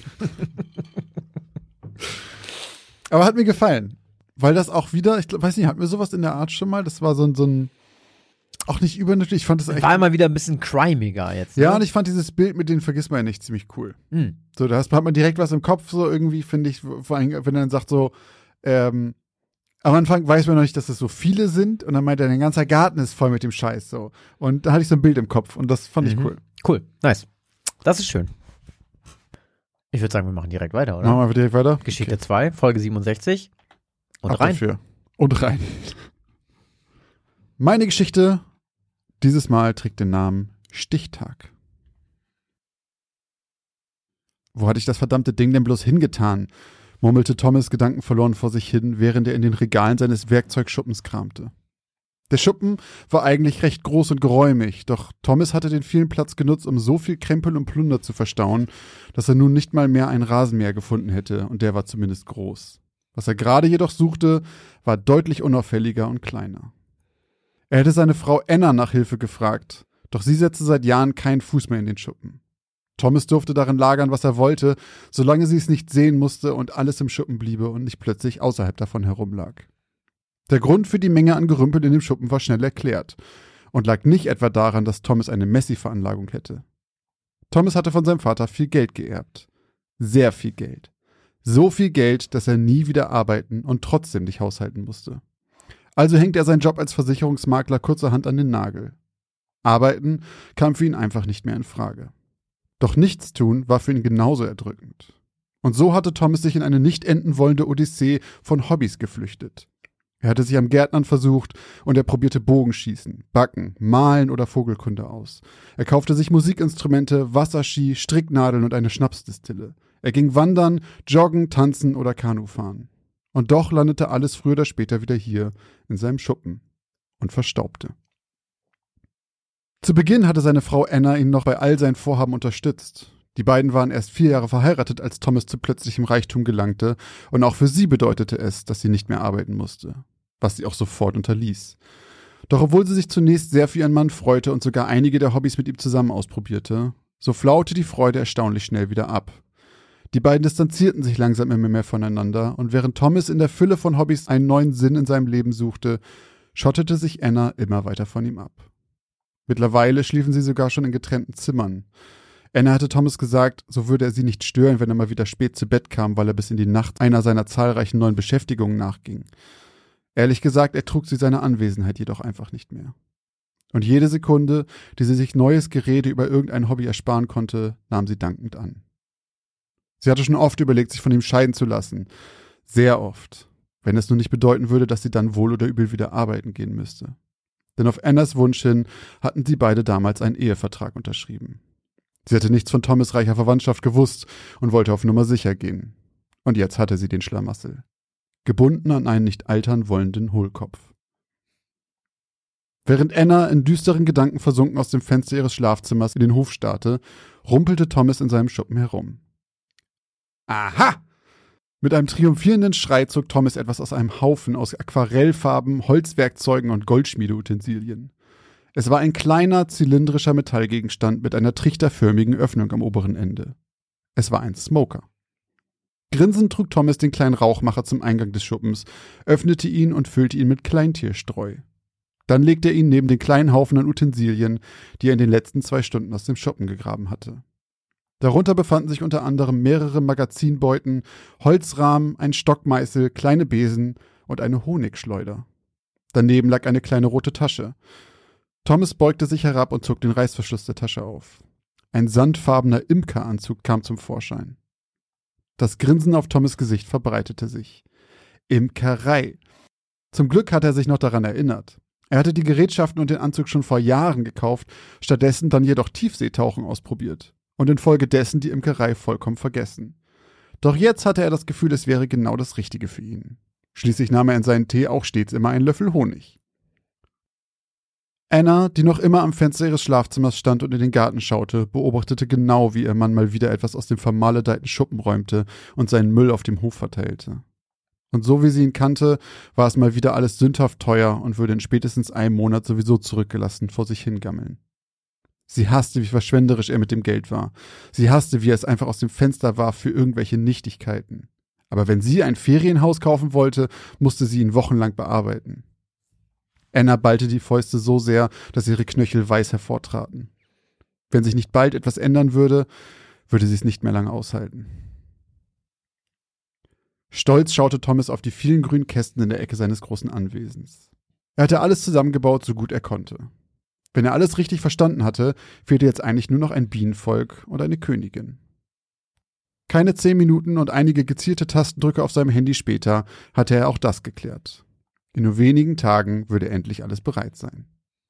Aber hat mir gefallen, weil das auch wieder, ich weiß nicht, hatten wir sowas in der Art schon mal? Das war so ein auch nicht übernatürlich, ich fand das echt. War immer wieder ein bisschen crimiger jetzt. Ne? Ja, und ich fand dieses Bild mit den Vergissmeinnicht ziemlich cool. So, da hat man direkt was im Kopf, so irgendwie, finde ich, vor allem, wenn er dann sagt so, am Anfang weiß man noch nicht, dass es so viele sind, und dann meint er, der ganze Garten ist voll mit dem Scheiß, so. Und da hatte ich so ein Bild im Kopf, und das fand ich cool. Cool, nice. Das ist schön. Ich würde sagen, wir machen direkt weiter, oder? Machen wir direkt weiter. Geschichte 2, Folge 67. Und Ab rein. Dafür. Und rein. Meine Geschichte dieses Mal trägt den Namen Stichtag. Wo hatte ich das verdammte Ding denn bloß hingetan? Murmelte Thomas gedankenverloren vor sich hin, während er in den Regalen seines Werkzeugschuppens kramte. Der Schuppen war eigentlich recht groß und geräumig, doch Thomas hatte den vielen Platz genutzt, um so viel Krempel und Plunder zu verstauen, dass er nun nicht mal mehr ein Rasenmäher gefunden hätte, und der war zumindest groß. Was er gerade jedoch suchte, war deutlich unauffälliger und kleiner. Er hätte seine Frau Anna nach Hilfe gefragt, doch sie setzte seit Jahren keinen Fuß mehr in den Schuppen. Thomas durfte darin lagern, was er wollte, solange sie es nicht sehen musste und alles im Schuppen bliebe und nicht plötzlich außerhalb davon herumlag. Der Grund für die Menge an Gerümpel in dem Schuppen war schnell erklärt und lag nicht etwa daran, dass Thomas eine Messi-Veranlagung hätte. Thomas hatte von seinem Vater viel Geld geerbt. Sehr viel Geld. So viel Geld, dass er nie wieder arbeiten und trotzdem nicht haushalten musste. Also hängt er seinen Job als Versicherungsmakler kurzerhand an den Nagel. Arbeiten kam für ihn einfach nicht mehr in Frage. Doch nichts tun war für ihn genauso erdrückend. Und so hatte Thomas sich in eine nicht enden wollende Odyssee von Hobbys geflüchtet. Er hatte sich am Gärtnern versucht und er probierte Bogenschießen, Backen, Malen oder Vogelkunde aus. Er kaufte sich Musikinstrumente, Wasserski, Stricknadeln und eine Schnapsdistille. Er ging wandern, joggen, tanzen oder Kanufahren. Und doch landete alles früher oder später wieder hier in seinem Schuppen und verstaubte. Zu Beginn hatte seine Frau Anna ihn noch bei all seinen Vorhaben unterstützt. Die beiden waren erst 4 Jahre verheiratet, als Thomas zu plötzlichem Reichtum gelangte, und auch für sie bedeutete es, dass sie nicht mehr arbeiten musste, was sie auch sofort unterließ. Doch obwohl sie sich zunächst sehr für ihren Mann freute und sogar einige der Hobbys mit ihm zusammen ausprobierte, so flaute die Freude erstaunlich schnell wieder ab. Die beiden distanzierten sich langsam immer mehr voneinander, und während Thomas in der Fülle von Hobbys einen neuen Sinn in seinem Leben suchte, schottete sich Anna immer weiter von ihm ab. Mittlerweile schliefen sie sogar schon in getrennten Zimmern. Anna hatte Thomas gesagt, so würde er sie nicht stören, wenn er mal wieder spät zu Bett kam, weil er bis in die Nacht einer seiner zahlreichen neuen Beschäftigungen nachging. Ehrlich gesagt, ertrug sie seine Anwesenheit jedoch einfach nicht mehr. Und jede Sekunde, die sie sich neues Gerede über irgendein Hobby ersparen konnte, nahm sie dankend an. Sie hatte schon oft überlegt, sich von ihm scheiden zu lassen. Sehr oft. Wenn es nur nicht bedeuten würde, dass sie dann wohl oder übel wieder arbeiten gehen müsste. Denn auf Annas Wunsch hin hatten sie beide damals einen Ehevertrag unterschrieben. Sie hatte nichts von Thomas' reicher Verwandtschaft gewusst und wollte auf Nummer sicher gehen. Und jetzt hatte sie den Schlamassel. Gebunden an einen nicht altern wollenden Hohlkopf. Während Anna in düsteren Gedanken versunken aus dem Fenster ihres Schlafzimmers in den Hof starrte, rumpelte Thomas in seinem Schuppen herum. Aha! Mit einem triumphierenden Schrei zog Thomas etwas aus einem Haufen aus Aquarellfarben, Holzwerkzeugen und Goldschmiedeutensilien. Es war ein kleiner, zylindrischer Metallgegenstand mit einer trichterförmigen Öffnung am oberen Ende. Es war ein Smoker. Grinsend trug Thomas den kleinen Rauchmacher zum Eingang des Schuppens, öffnete ihn und füllte ihn mit Kleintierstreu. Dann legte er ihn neben den kleinen Haufen an Utensilien, die er in den letzten 2 Stunden aus dem Schuppen gegraben hatte. Darunter befanden sich unter anderem mehrere Magazinbeuten, Holzrahmen, ein Stockmeißel, kleine Besen und eine Honigschleuder. Daneben lag eine kleine rote Tasche. Thomas beugte sich herab und zog den Reißverschluss der Tasche auf. Ein sandfarbener Imkeranzug kam zum Vorschein. Das Grinsen auf Thomas' Gesicht verbreitete sich. Imkerei. Zum Glück hatte er sich noch daran erinnert. Er hatte die Gerätschaften und den Anzug schon vor Jahren gekauft, stattdessen dann jedoch Tiefseetauchen ausprobiert und infolgedessen die Imkerei vollkommen vergessen. Doch jetzt hatte er das Gefühl, es wäre genau das Richtige für ihn. Schließlich nahm er in seinen Tee auch stets immer einen Löffel Honig. Anna, die noch immer am Fenster ihres Schlafzimmers stand und in den Garten schaute, beobachtete genau, wie ihr Mann mal wieder etwas aus dem vermaledeiten Schuppen räumte und seinen Müll auf dem Hof verteilte. Und so wie sie ihn kannte, war es mal wieder alles sündhaft teuer und würde in spätestens einem Monat sowieso zurückgelassen vor sich hingammeln. Sie hasste, wie verschwenderisch er mit dem Geld war. Sie hasste, wie er es einfach aus dem Fenster warf für irgendwelche Nichtigkeiten. Aber wenn sie ein Ferienhaus kaufen wollte, musste sie ihn wochenlang bearbeiten. Anna ballte die Fäuste so sehr, dass ihre Knöchel weiß hervortraten. Wenn sich nicht bald etwas ändern würde, würde sie es nicht mehr lange aushalten. Stolz schaute Thomas auf die vielen grünen Kästen in der Ecke seines großen Anwesens. Er hatte alles zusammengebaut, so gut er konnte. Wenn er alles richtig verstanden hatte, fehlte jetzt eigentlich nur noch ein Bienenvolk und eine Königin. Keine 10 Minuten und einige gezielte Tastendrücke auf seinem Handy später hatte er auch das geklärt. In nur wenigen Tagen würde endlich alles bereit sein.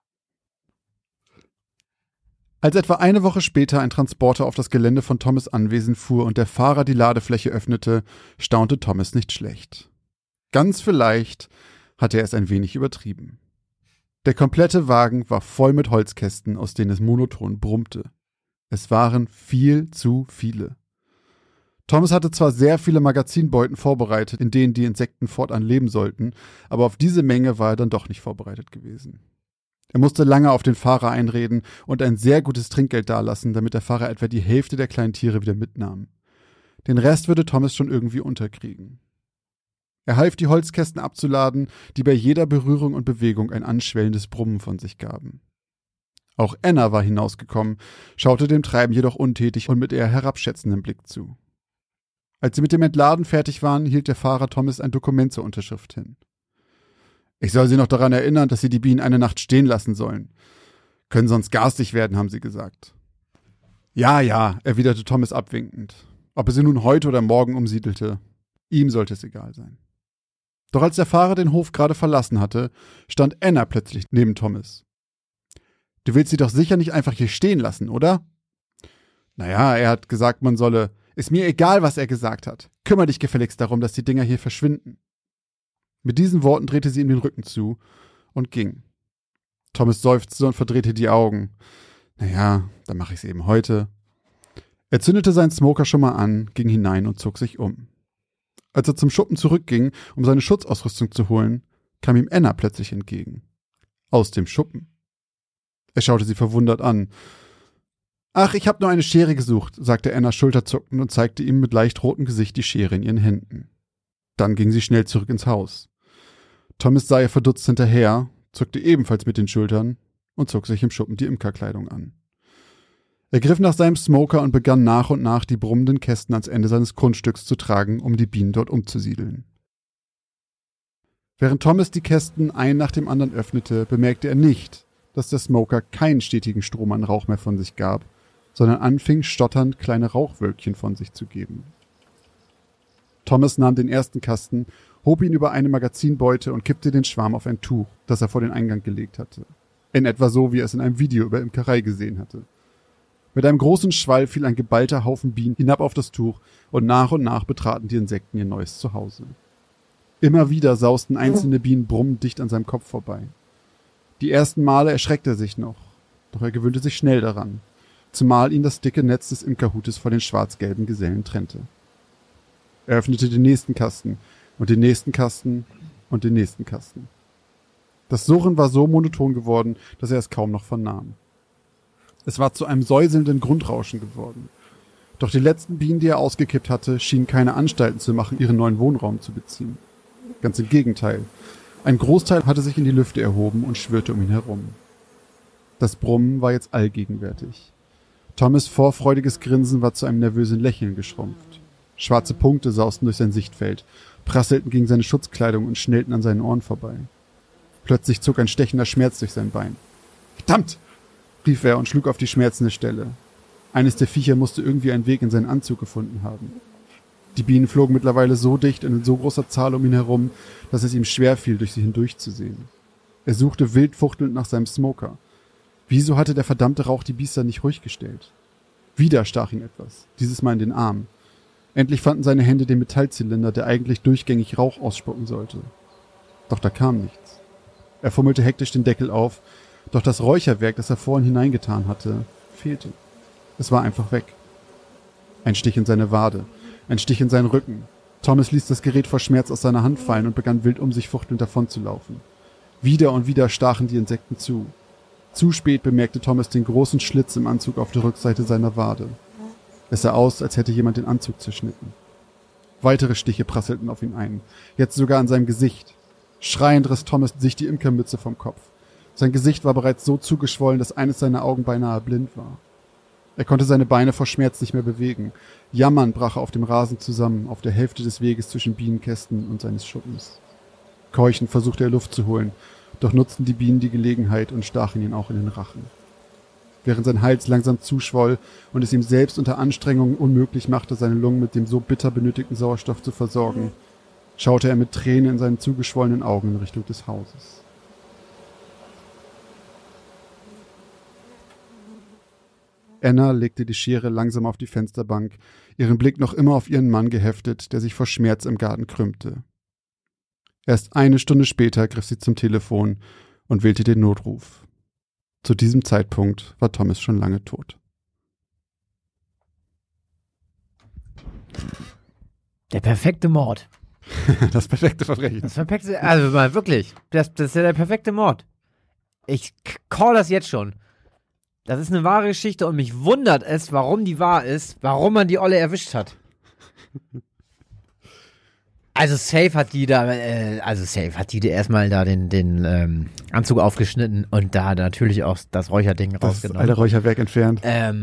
Als etwa eine Woche später ein Transporter auf das Gelände von Thomas' Anwesen fuhr und der Fahrer die Ladefläche öffnete, staunte Thomas nicht schlecht. Ganz vielleicht hatte er es ein wenig übertrieben. Der komplette Wagen war voll mit Holzkästen, aus denen es monoton brummte. Es waren viel zu viele. Thomas hatte zwar sehr viele Magazinbeuten vorbereitet, in denen die Insekten fortan leben sollten, aber auf diese Menge war er dann doch nicht vorbereitet gewesen. Er musste lange auf den Fahrer einreden und ein sehr gutes Trinkgeld dalassen, damit der Fahrer etwa die Hälfte der kleinen Tiere wieder mitnahm. Den Rest würde Thomas schon irgendwie unterkriegen. Er half, die Holzkästen abzuladen, die bei jeder Berührung und Bewegung ein anschwellendes Brummen von sich gaben. Auch Anna war hinausgekommen, schaute dem Treiben jedoch untätig und mit eher herabschätzendem Blick zu. Als sie mit dem Entladen fertig waren, hielt der Fahrer Thomas ein Dokument zur Unterschrift hin. Ich soll Sie noch daran erinnern, dass Sie die Bienen eine Nacht stehen lassen sollen. Können sonst garstig werden, haben Sie gesagt. Ja, erwiderte Thomas abwinkend. Ob er sie nun heute oder morgen umsiedelte, ihm sollte es egal sein. Doch als der Fahrer den Hof gerade verlassen hatte, stand Anna plötzlich neben Thomas. »Du willst sie doch sicher nicht einfach hier stehen lassen, oder?« »Naja, er hat gesagt, man solle. Ist mir egal, was er gesagt hat. Kümmer dich gefälligst darum, dass die Dinger hier verschwinden.« Mit diesen Worten drehte sie ihm den Rücken zu und ging. Thomas seufzte und verdrehte die Augen. »Naja, dann mache ich's eben heute.« Er zündete seinen Smoker schon mal an, ging hinein und zog sich um. Als er zum Schuppen zurückging, um seine Schutzausrüstung zu holen, kam ihm Anna plötzlich entgegen. Aus dem Schuppen. Er schaute sie verwundert an. »Ach, ich habe nur eine Schere gesucht«, sagte Anna schulterzuckend und zeigte ihm mit leicht rotem Gesicht die Schere in ihren Händen. Dann ging sie schnell zurück ins Haus. Thomas sah ihr verdutzt hinterher, zuckte ebenfalls mit den Schultern und zog sich im Schuppen die Imkerkleidung an. Er griff nach seinem Smoker und begann nach und nach die brummenden Kästen ans Ende seines Grundstücks zu tragen, um die Bienen dort umzusiedeln. Während Thomas die Kästen ein nach dem anderen öffnete, bemerkte er nicht, dass der Smoker keinen stetigen Strom an Rauch mehr von sich gab, sondern anfing, stotternd kleine Rauchwölkchen von sich zu geben. Thomas nahm den ersten Kasten, hob ihn über eine Magazinbeute und kippte den Schwarm auf ein Tuch, das er vor den Eingang gelegt hatte. In etwa so, wie er es in einem Video über Imkerei gesehen hatte. Mit einem großen Schwall fiel ein geballter Haufen Bienen hinab auf das Tuch und nach betraten die Insekten ihr neues Zuhause. Immer wieder sausten einzelne Bienen brummend dicht an seinem Kopf vorbei. Die ersten Male erschreckte er sich noch, doch er gewöhnte sich schnell daran, zumal ihn das dicke Netz des Imkerhutes vor den schwarz-gelben Gesellen trennte. Er öffnete den nächsten Kasten und den nächsten Kasten und den nächsten Kasten. Das Surren war so monoton geworden, dass er es kaum noch vernahm. Es war zu einem säuselnden Grundrauschen geworden. Doch die letzten Bienen, die er ausgekippt hatte, schienen keine Anstalten zu machen, ihren neuen Wohnraum zu beziehen. Ganz im Gegenteil. Ein Großteil hatte sich in die Lüfte erhoben und schwirrte um ihn herum. Das Brummen war jetzt allgegenwärtig. Thomas' vorfreudiges Grinsen war zu einem nervösen Lächeln geschrumpft. Schwarze Punkte sausten durch sein Sichtfeld, prasselten gegen seine Schutzkleidung und schnellten an seinen Ohren vorbei. Plötzlich zog ein stechender Schmerz durch sein Bein. »Verdammt!« rief er und schlug auf die schmerzende Stelle. Eines der Viecher musste irgendwie einen Weg in seinen Anzug gefunden haben. Die Bienen flogen mittlerweile so dicht und in so großer Zahl um ihn herum, dass es ihm schwer fiel, durch sie hindurchzusehen. Er suchte wild fuchtelnd nach seinem Smoker. Wieso hatte der verdammte Rauch die Biester nicht ruhig gestellt? Wieder stach ihn etwas, dieses Mal in den Arm. Endlich fanden seine Hände den Metallzylinder, der eigentlich durchgängig Rauch ausspucken sollte. Doch da kam nichts. Er fummelte hektisch den Deckel auf, doch das Räucherwerk, das er vorhin hineingetan hatte, fehlte. Es war einfach weg. Ein Stich in seine Wade, ein Stich in seinen Rücken. Thomas ließ das Gerät vor Schmerz aus seiner Hand fallen und begann wild um sich fuchtelnd davonzulaufen. Wieder und wieder stachen die Insekten zu. Zu spät bemerkte Thomas den großen Schlitz im Anzug auf der Rückseite seiner Wade. Es sah aus, als hätte jemand den Anzug zerschnitten. Weitere Stiche prasselten auf ihn ein, jetzt sogar an seinem Gesicht. Schreiend riss Thomas sich die Imkermütze vom Kopf. Sein Gesicht war bereits so zugeschwollen, dass eines seiner Augen beinahe blind war. Er konnte seine Beine vor Schmerz nicht mehr bewegen. Jammernd brach er auf dem Rasen zusammen, auf der Hälfte des Weges zwischen Bienenkästen und seines Schuppens. Keuchend versuchte er Luft zu holen, doch nutzten die Bienen die Gelegenheit und stachen ihn auch in den Rachen. Während sein Hals langsam zuschwoll und es ihm selbst unter Anstrengungen unmöglich machte, seine Lungen mit dem so bitter benötigten Sauerstoff zu versorgen, schaute er mit Tränen in seinen zugeschwollenen Augen in Richtung des Hauses. Anna legte die Schere langsam auf die Fensterbank, ihren Blick noch immer auf ihren Mann geheftet, der sich vor Schmerz im Garten krümmte. Erst eine Stunde später griff sie zum Telefon und wählte den Notruf. Zu diesem Zeitpunkt war Thomas schon lange tot. Der perfekte Mord. Das perfekte Verbrechen. Das perfekte, also mal wirklich, das ist ja der perfekte Mord. Ich call das jetzt schon. Das ist eine wahre Geschichte und mich wundert es, warum die wahr ist, warum man die Olle erwischt hat. Also safe hat die da erstmal da den Anzug aufgeschnitten und da natürlich auch das Räucherding rausgenommen. Das alte Räucherwerk entfernt.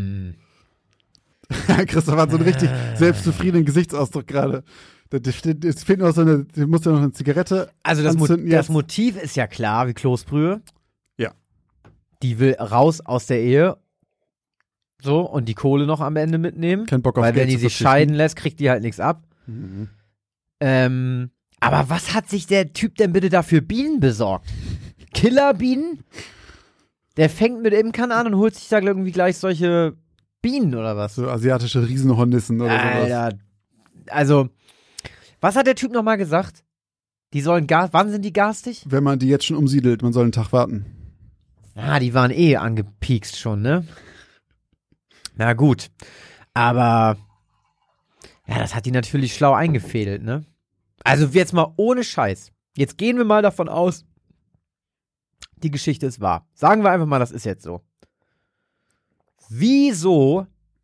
Christoph hat so einen richtig selbstzufriedenen Gesichtsausdruck gerade. Es fehlt noch so eine, du musst ja noch eine Zigarette anzünden. Das Motiv ist ja klar, wie Kloßbrühe. Ja. Die will raus aus der Ehe. So, und die Kohle noch am Ende mitnehmen. Kein Bock auf weil Geld wenn die sich scheiden lässt, kriegt die halt nichts ab. Mhm. Aber was hat sich der Typ denn bitte da für Bienen besorgt? Killerbienen? Der fängt mit Imkern an und holt sich da irgendwie gleich solche Bienen oder was? So asiatische Riesenhornissen oder sowas. Alter, also, was hat der Typ nochmal gesagt? Die sollen wann sind die garstig? Wenn man die jetzt schon umsiedelt, man soll einen Tag warten. Ah, die waren angepiekst schon, ne? Na gut. Aber, ja, das hat die natürlich schlau eingefädelt, ne? Also jetzt mal ohne Scheiß. Jetzt gehen wir mal davon aus, die Geschichte ist wahr. Sagen wir einfach mal, das ist jetzt so. Wieso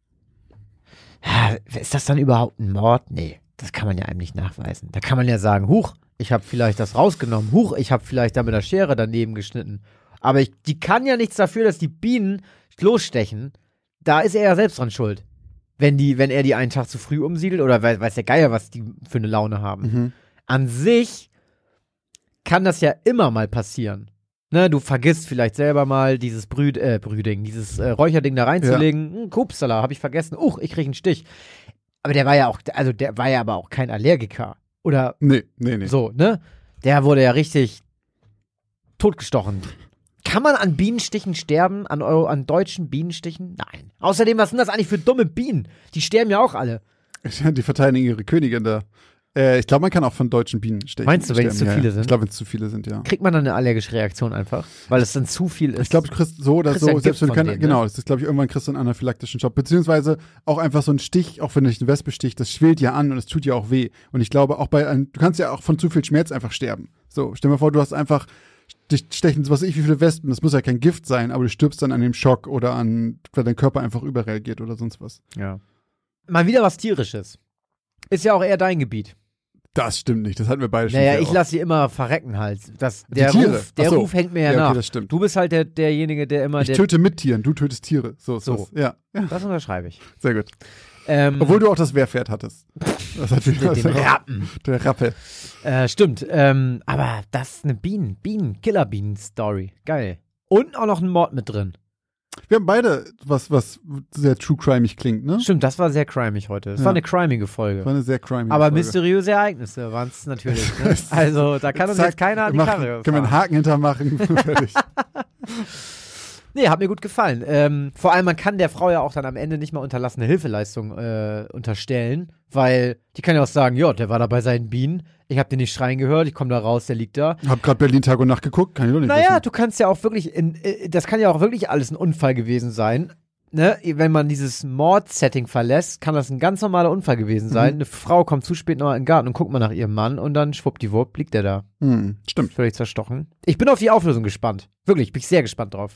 ist das dann überhaupt ein Mord? Nee, das kann man ja einem nicht nachweisen. Da kann man ja sagen, huch, ich habe vielleicht das rausgenommen. Huch, ich habe vielleicht da mit der Schere daneben geschnitten. Aber die kann ja nichts dafür, dass die Bienen losstechen. Da ist er ja selbst dran schuld. Wenn er die einen Tag zu früh umsiedelt oder weiß der Geier, was die für eine Laune haben. Mhm. An sich kann das ja immer mal passieren. Ne, du vergisst vielleicht selber mal dieses dieses Räucherding da reinzulegen. Ja. Upsala, habe ich vergessen. Ich krieg einen Stich. Aber der war ja aber auch kein Allergiker. Oder? Nee. So, ne? Der wurde ja richtig totgestochen. Kann man an Bienenstichen sterben? An deutschen Bienenstichen? Nein. Außerdem, was sind das eigentlich für dumme Bienen? Die sterben ja auch alle. Die verteidigen ihre Königin da. Ich glaube, man kann auch von deutschen Bienen stechen. Meinst du, wenn es zu viele sind? Ich glaube, wenn es zu viele sind, ja. Kriegt man dann eine allergische Reaktion einfach? Weil es dann zu viel ist? Ich glaube, du kriegst so oder so, selbst wenn du denen, genau, das ist, glaube ich, irgendwann kriegst du einen anaphylaktischen Schock. Beziehungsweise auch einfach so ein Stich, auch wenn dich eine Wespe sticht, das schwillt ja an und es tut ja auch weh. Und ich glaube, auch du kannst ja auch von zu viel Schmerz einfach sterben. So, stell dir mal vor, du hast einfach dich stechen, was weiß ich, wie viele Wespen, das muss ja kein Gift sein, aber du stirbst dann an dem Schock oder weil dein Körper einfach überreagiert oder sonst was. Ja. Mal wieder was Tierisches. Ist ja auch eher dein Gebiet. Das stimmt nicht, das hatten wir beide schon. Naja, ich lasse sie immer verrecken halt. Der Ruf hängt mir ja nach. Okay, das stimmt. Du bist halt derjenige, der immer... Ich töte mit Tieren, du tötest Tiere. So. Ja. Das unterschreibe ich. Sehr gut. Obwohl du auch das Wehrpferd hattest. Das hat den Rappen. Der Rappe. Stimmt. Aber das ist eine Killerbienen-Story. Geil. Und auch noch ein Mord mit drin. Wir haben beide was sehr true-crimig klingt, ne? Stimmt, das war sehr crimig heute. Es war eine crimige Folge. Das war eine sehr crimige Aber Folge. Mysteriöse Ereignisse waren es natürlich. Ne? Also, da kann uns jetzt keiner an die Karre fahren. Können wir einen Haken hintermachen? Fertig. Nee, hat mir gut gefallen. Vor allem, man kann der Frau ja auch dann am Ende nicht mal unterlassene Hilfeleistung unterstellen, weil die kann ja auch sagen, ja, der war da bei seinen Bienen, ich habe den nicht schreien gehört, ich komme da raus, der liegt da. Hab gerade Berlin Tag und Nacht geguckt, kann ich doch nicht wissen. Du kannst ja auch wirklich, das kann ja auch wirklich alles ein Unfall gewesen sein. Ne? Wenn man dieses Mord-Setting verlässt, kann das ein ganz normaler Unfall gewesen sein. Eine Frau kommt zu spät noch in den Garten und guckt mal nach ihrem Mann und dann schwuppdiwupp liegt der da. Stimmt. Völlig zerstochen. Ich bin auf die Auflösung gespannt. Wirklich, bin ich sehr gespannt drauf.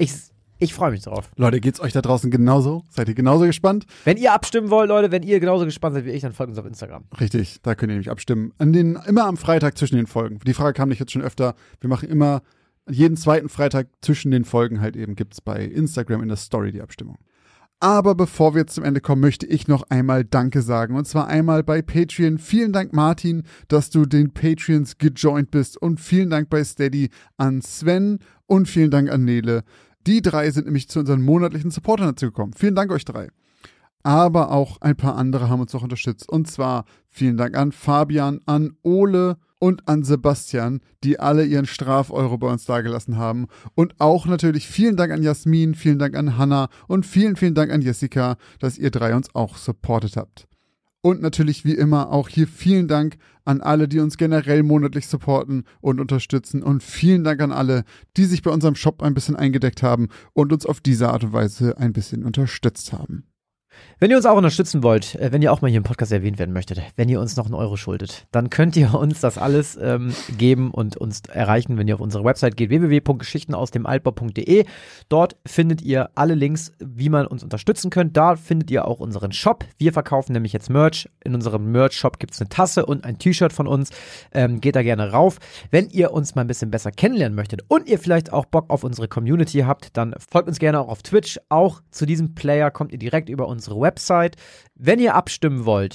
Ich freue mich drauf. Leute, geht's euch da draußen genauso? Seid ihr genauso gespannt? Wenn ihr abstimmen wollt, Leute, wenn ihr genauso gespannt seid wie ich, dann folgt uns auf Instagram. Richtig, da könnt ihr nämlich abstimmen. Immer am Freitag zwischen den Folgen. Die Frage kam nicht jetzt schon öfter. Wir machen immer jeden zweiten Freitag zwischen den Folgen halt eben gibt's bei Instagram in der Story die Abstimmung. Aber bevor wir jetzt zum Ende kommen, möchte ich noch einmal Danke sagen. Und zwar einmal bei Patreon. Vielen Dank, Martin, dass du den Patreons gejoint bist. Und vielen Dank bei Steady an Sven und vielen Dank an Nele. Die 3 sind nämlich zu unseren monatlichen Supportern dazu gekommen. Vielen Dank euch 3. Aber auch ein paar andere haben uns auch unterstützt. Und zwar vielen Dank an Fabian, an Ole und an Sebastian, die alle ihren Strafeuro bei uns dagelassen haben. Und auch natürlich vielen Dank an Jasmin, vielen Dank an Hannah und vielen, vielen Dank an Jessica, dass ihr 3 uns auch supportet habt. Und natürlich wie immer auch hier vielen Dank an alle, die uns generell monatlich supporten und unterstützen. Und vielen Dank an alle, die sich bei unserem Shop ein bisschen eingedeckt haben und uns auf diese Art und Weise ein bisschen unterstützt haben. Wenn ihr uns auch unterstützen wollt, wenn ihr auch mal hier im Podcast erwähnt werden möchtet, wenn ihr uns noch einen Euro schuldet, dann könnt ihr uns das alles geben und uns erreichen, wenn ihr auf unsere Website geht, www.geschichtenausdemaltbau.de. Dort findet ihr alle Links, wie man uns unterstützen könnt. Da findet ihr auch unseren Shop. Wir verkaufen nämlich jetzt Merch. In unserem Merch-Shop gibt es eine Tasse und ein T-Shirt von uns. Geht da gerne rauf. Wenn ihr uns mal ein bisschen besser kennenlernen möchtet und ihr vielleicht auch Bock auf unsere Community habt, dann folgt uns gerne auch auf Twitch. Auch zu diesem Player kommt ihr direkt über unsere Website. Wenn ihr abstimmen wollt,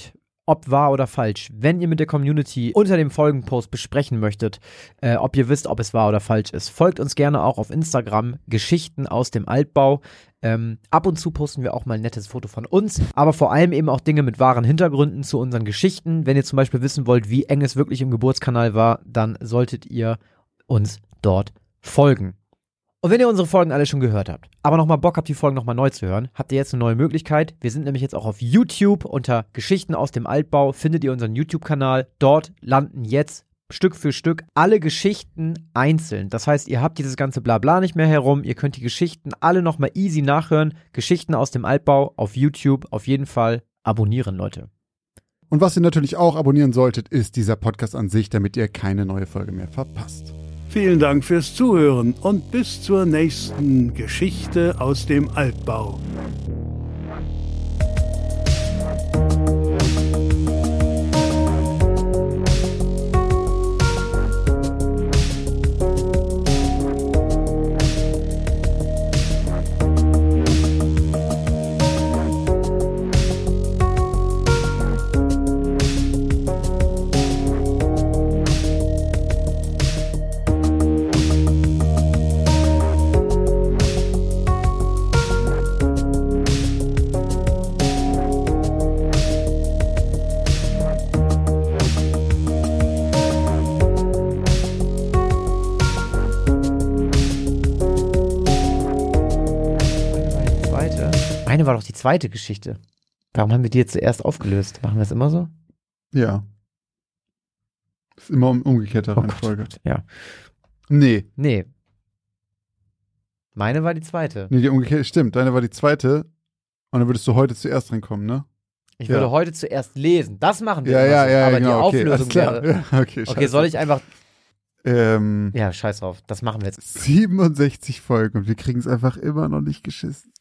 ob wahr oder falsch. Wenn ihr mit der Community unter dem Folgenpost besprechen möchtet, ob ihr wisst, ob es wahr oder falsch ist, folgt uns gerne auch auf Instagram, Geschichten aus dem Altbau. Ab und zu posten wir auch mal ein nettes Foto von uns, aber vor allem eben auch Dinge mit wahren Hintergründen zu unseren Geschichten. Wenn ihr zum Beispiel wissen wollt, wie eng es wirklich im Geburtskanal war, dann solltet ihr uns dort folgen. Und wenn ihr unsere Folgen alle schon gehört habt, aber nochmal Bock habt, die Folgen nochmal neu zu hören, habt ihr jetzt eine neue Möglichkeit. Wir sind nämlich jetzt auch auf YouTube unter Geschichten aus dem Altbau, findet ihr unseren YouTube-Kanal. Dort landen jetzt Stück für Stück alle Geschichten einzeln. Das heißt, ihr habt dieses ganze Blabla nicht mehr herum. Ihr könnt die Geschichten alle nochmal easy nachhören. Geschichten aus dem Altbau auf YouTube. Auf jeden Fall abonnieren, Leute. Und was ihr natürlich auch abonnieren solltet, ist dieser Podcast an sich, damit ihr keine neue Folge mehr verpasst. Vielen Dank fürs Zuhören und bis zur nächsten Geschichte aus dem Altbau. Meine war doch die zweite Geschichte. Warum haben wir die jetzt zuerst aufgelöst? Machen wir es immer so? Ja. Ist immer umgekehrter Reihenfolge. Ja. Nee. Meine war die zweite. Nee, die umgekehrte, stimmt. Deine war die zweite. Und dann würdest du heute zuerst reinkommen, ne? Ich würde heute zuerst lesen. Das machen wir Ja, immer so. Aber genau, die Auflösung wäre... Ja, okay, soll ich einfach... Ja, scheiß drauf. Das machen wir jetzt. 67 Folgen und wir kriegen es einfach immer noch nicht geschissen.